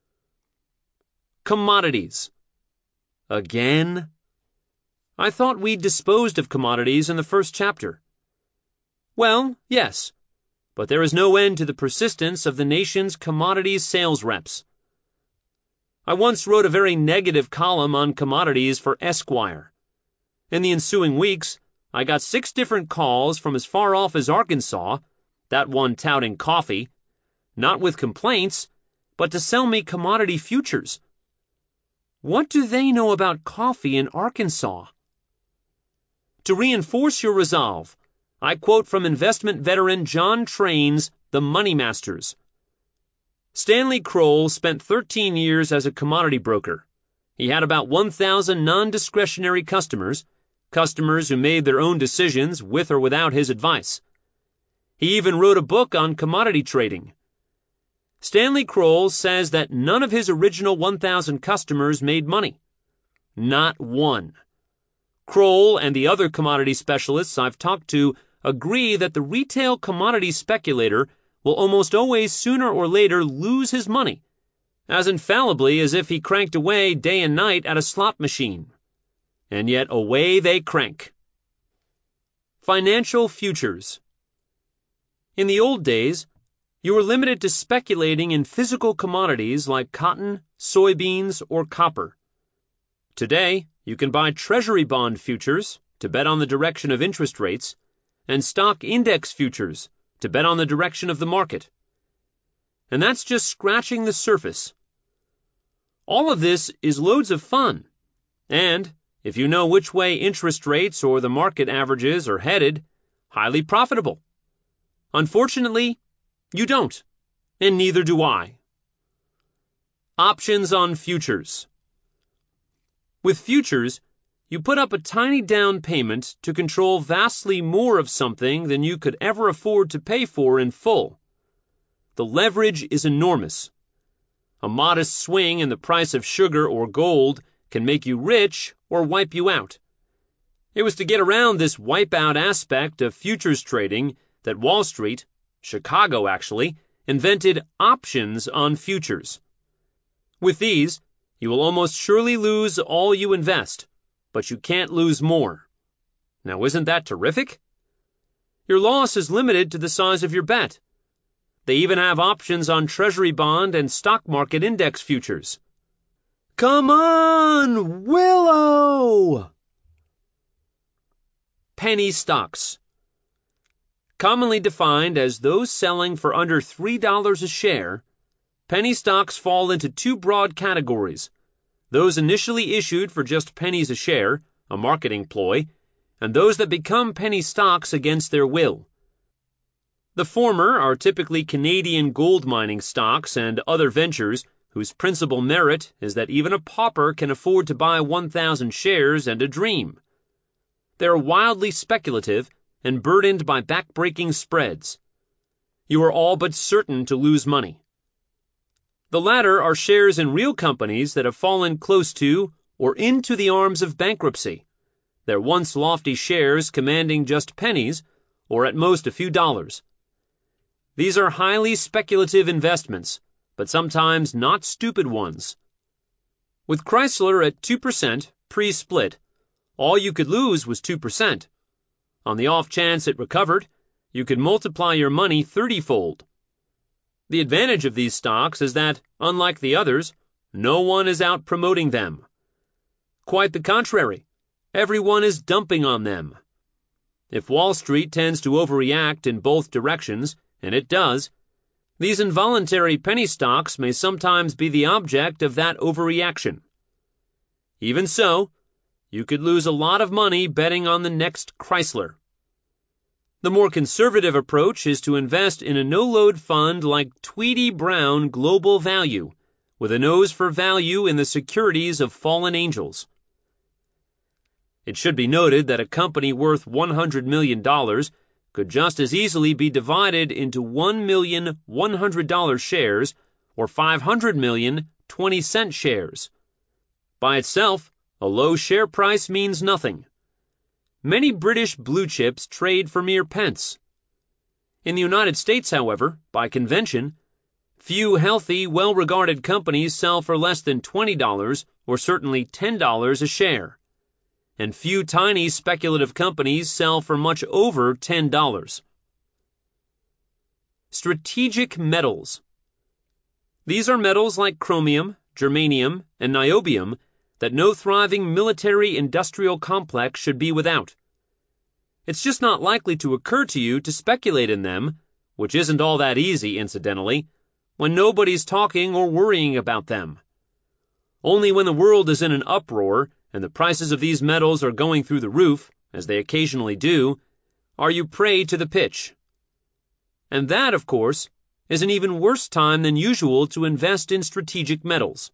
Commodities. Again? I thought we'd disposed of commodities in the first chapter. Well, yes, but there is no end to the persistence of the nation's commodities sales reps. I once wrote a very negative column on commodities for Esquire. In the ensuing weeks, I got 6 different calls from as far off as Arkansas, that one touting coffee, not with complaints, but to sell me commodity futures. What do they know about coffee in Arkansas? To reinforce your resolve, I quote from investment veteran John Train's The Money Masters. Stanley Kroll spent 13 years as a commodity broker. He had about 1,000 non-discretionary customers who made their own decisions with or without his advice. He even wrote a book on commodity trading. Stanley Kroll says that none of his original 1,000 customers made money. Not one. Kroll and the other commodity specialists I've talked to agree that the retail commodity speculator will almost always sooner or later lose his money, as infallibly as if he cranked away day and night at a slot machine. And yet away they crank. Financial futures. In the old days, you were limited to speculating in physical commodities like cotton, soybeans, or copper. Today, you can buy treasury bond futures to bet on the direction of interest rates, and stock index futures to bet on the direction of the market. And that's just scratching the surface. All of this is loads of fun, and if you know which way interest rates or the market averages are headed, highly profitable. Unfortunately, you don't, and neither do I. Options on futures. With futures, you put up a tiny down payment to control vastly more of something than you could ever afford to pay for in full. The leverage is enormous. A modest swing in the price of sugar or gold can make you rich or wipe you out. It was to get around this wipeout aspect of futures trading that Wall Street, Chicago actually, invented options on futures. With these, you will almost surely lose all you invest, but you can't lose more. Now, isn't that terrific? Your loss is limited to the size of your bet. They even have options on treasury bond and stock market index futures. Come on, Willow! Penny stocks. Commonly defined as those selling for under $3 a share, penny stocks fall into 2 broad categories: those initially issued for just pennies a share, a marketing ploy, and those that become penny stocks against their will. The former are typically Canadian gold mining stocks and other ventures whose principal merit is that even a pauper can afford to buy 1,000 shares and a dream. They are wildly speculative and burdened by back-breaking spreads. You are all but certain to lose money. The latter are shares in real companies that have fallen close to or into the arms of bankruptcy, their once lofty shares commanding just pennies or at most a few dollars. These are highly speculative investments, but sometimes not stupid ones. With Chrysler at 2% pre-split, all you could lose was 2%. On the off chance it recovered, you could multiply your money 30-fold. The advantage of these stocks is that, unlike the others, no one is out promoting them. Quite the contrary, everyone is dumping on them. If Wall Street tends to overreact in both directions, and it does, these involuntary penny stocks may sometimes be the object of that overreaction. Even so, you could lose a lot of money betting on the next Chrysler. The more conservative approach is to invest in a no-load fund like Tweedy Brown Global Value, with a nose for value in the securities of fallen angels. It should be noted that a company worth $100 million could just as easily be divided into $1,100,000 shares or 500 million 20-cent shares. By itself, a low share price means nothing. Many British blue chips trade for mere pence. In the United States, however, by convention, few healthy, well-regarded companies sell for less than $20 or certainly $10 a share, and few tiny speculative companies sell for much over $10. Strategic metals. These are metals like chromium, germanium, and niobium that no thriving military-industrial complex should be without. It's just not likely to occur to you to speculate in them, which isn't all that easy, incidentally, when nobody's talking or worrying about them. Only when the world is in an uproar and the prices of these metals are going through the roof, as they occasionally do, are you prey to the pitch. And that, of course, is an even worse time than usual to invest in strategic metals.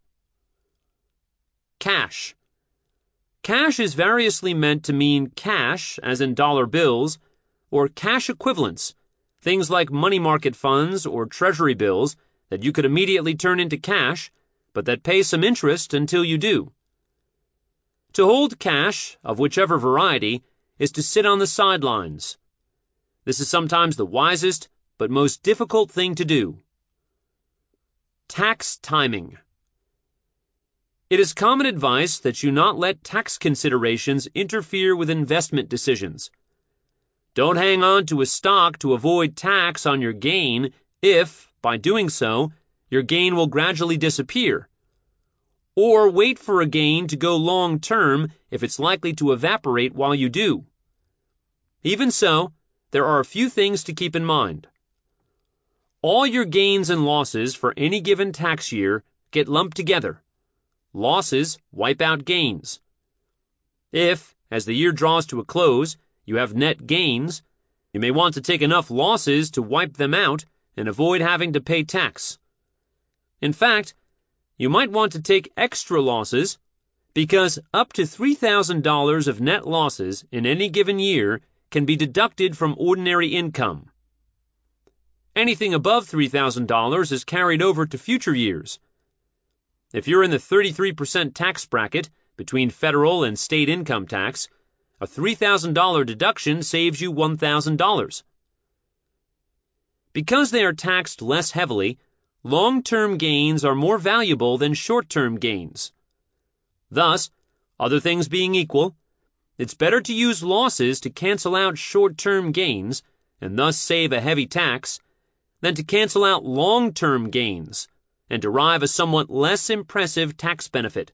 Cash. Cash is variously meant to mean cash, as in dollar bills, or cash equivalents, things like money market funds or treasury bills that you could immediately turn into cash, but that pay some interest until you do. To hold cash, of whichever variety, is to sit on the sidelines. This is sometimes the wisest but most difficult thing to do. Tax timing. It is common advice that you not let tax considerations interfere with investment decisions. Don't hang on to a stock to avoid tax on your gain if, by doing so, your gain will gradually disappear. Or wait for a gain to go long term if it's likely to evaporate while you do. Even so, there are a few things to keep in mind. All your gains and losses for any given tax year get lumped together. Losses wipe out gains. If, as the year draws to a close, you have net gains, you may want to take enough losses to wipe them out and avoid having to pay tax. In fact, you might want to take extra losses because up to $3,000 of net losses in any given year can be deducted from ordinary income. Anything above $3,000 is carried over to future years. If you're in the 33% tax bracket between federal and state income tax, a $3,000 deduction saves you $1,000. Because they are taxed less heavily, long-term gains are more valuable than short-term gains. Thus, other things being equal, it's better to use losses to cancel out short-term gains and thus save a heavy tax than to cancel out long-term gains and derive a somewhat less impressive tax benefit.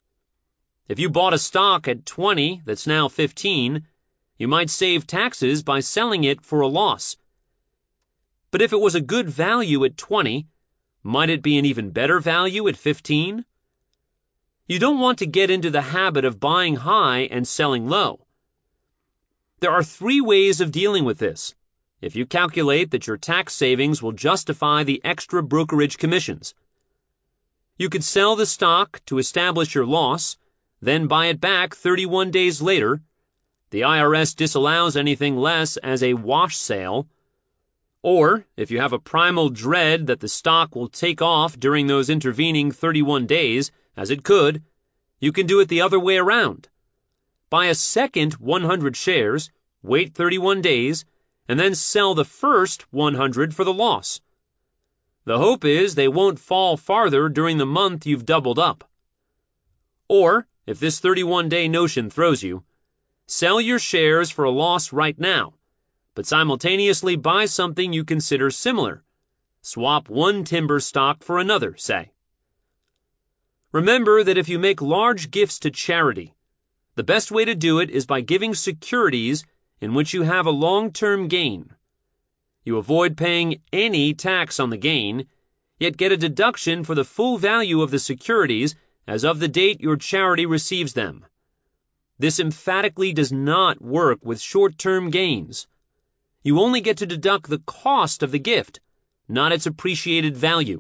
If you bought a stock at 20 that's now 15, you might save taxes by selling it for a loss. But if it was a good value at 20, might it be an even better value at 15? You don't want to get into the habit of buying high and selling low. There are 3 ways of dealing with this, if you calculate that your tax savings will justify the extra brokerage commissions. You could sell the stock to establish your loss, then buy it back 31 days later. The IRS disallows anything less as a wash sale. Or, if you have a primal dread that the stock will take off during those intervening 31 days, as it could, you can do it the other way around. Buy a second 100 shares, wait 31 days, and then sell the first 100 for the loss. The hope is they won't fall farther during the month you've doubled up. Or, if this 31-day notion throws you, sell your shares for a loss right now, but simultaneously buy something you consider similar. Swap one timber stock for another, say. Remember that if you make large gifts to charity, the best way to do it is by giving securities in which you have a long-term gain. You avoid paying any tax on the gain, yet get a deduction for the full value of the securities as of the date your charity receives them. This emphatically does not work with short-term gains. You only get to deduct the cost of the gift, not its appreciated value.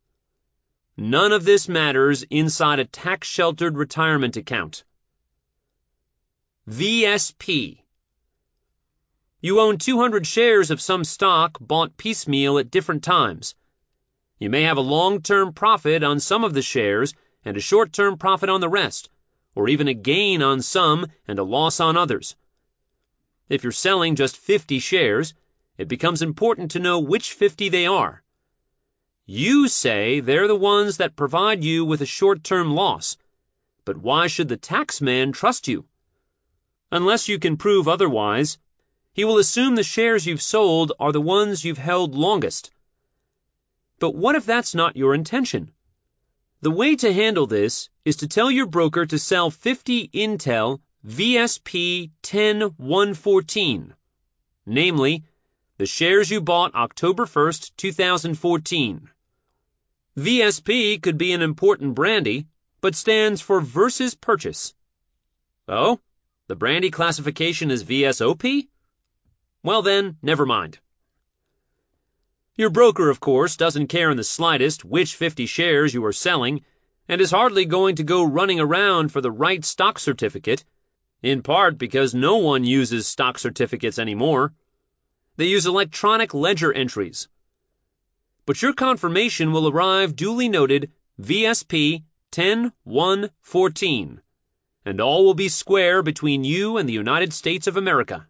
None of this matters inside a tax-sheltered retirement account. VSP. You own 200 shares of some stock bought piecemeal at different times. You may have a long-term profit on some of the shares and a short-term profit on the rest, or even a gain on some and a loss on others. If you're selling just 50 shares, it becomes important to know which 50 they are. You say they're the ones that provide you with a short-term loss, but why should the taxman trust you? Unless you can prove otherwise, he will assume the shares you've sold are the ones you've held longest. But what if that's not your intention? The way to handle this is to tell your broker to sell 50 Intel VSP 10114, namely, the shares you bought October 1st, 2014. VSP could be an important brandy, but stands for versus purchase. Oh? The brandy classification is VSOP? Well then, never mind. Your broker, of course, doesn't care in the slightest which 50 shares you are selling, and is hardly going to go running around for the right stock certificate, in part because no one uses stock certificates anymore. They use electronic ledger entries. But your confirmation will arrive duly noted VSP 10114, and all will be square between you and the United States of America.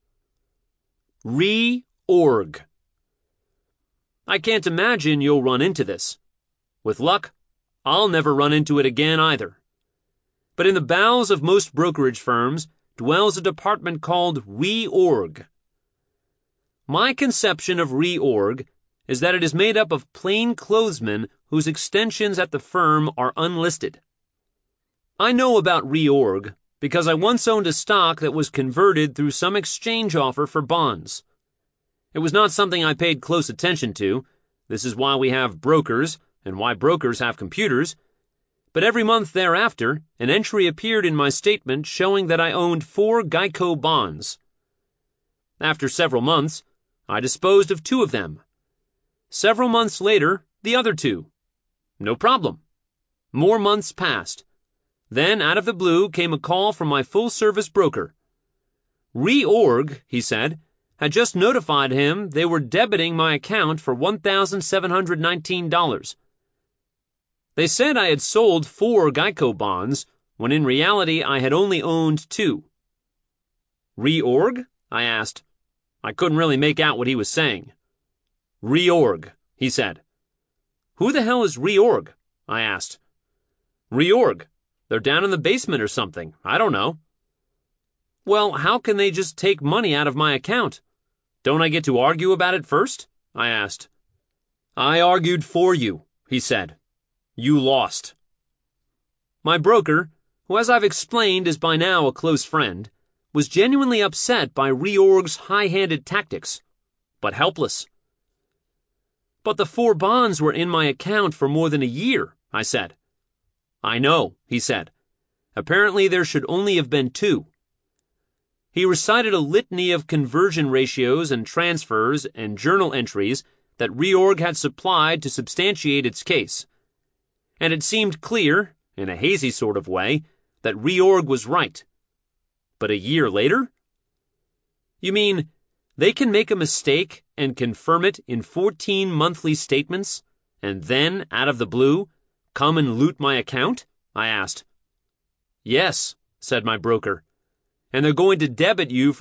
Reorg. I can't imagine you'll run into this. With luck, I'll never run into it again either. But in the bowels of most brokerage firms dwells a department called Reorg. My conception of Reorg is that it is made up of plainclothesmen whose extensions at the firm are unlisted. I know about Reorg because I once owned a stock that was converted through some exchange offer for bonds. It was not something I paid close attention to. This is why we have brokers and why brokers have computers. But every month thereafter, an entry appeared in my statement showing that I owned 4 Geico bonds. After several months, I disposed of 2 of them. Several months later, the other 2. No problem. More months passed. Then, out of the blue, came a call from my full-service broker. Reorg, he said, had just notified him they were debiting my account for $1,719. They said I had sold 4 Geico bonds, when in reality I had only owned 2. Reorg? I asked. I couldn't really make out what he was saying. Reorg, he said. Who the hell is Reorg? I asked. Reorg. They're down in the basement or something. I don't know. Well, how can they just take money out of my account? Don't I get to argue about it first? I asked. I argued for you, he said. You lost. My broker, who as I've explained is by now a close friend, was genuinely upset by Reorg's high-handed tactics, but helpless. But the 4 bonds were in my account for more than a year, I said. I know, he said. Apparently there should only have been 2. He recited a litany of conversion ratios and transfers and journal entries that Reorg had supplied to substantiate its case. And it seemed clear, in a hazy sort of way, that Reorg was right. But a year later? You mean, they can make a mistake and confirm it in 14 monthly statements, and then, out of the blue, come and loot my account? I asked. Yes, said my broker. And they're going to debit you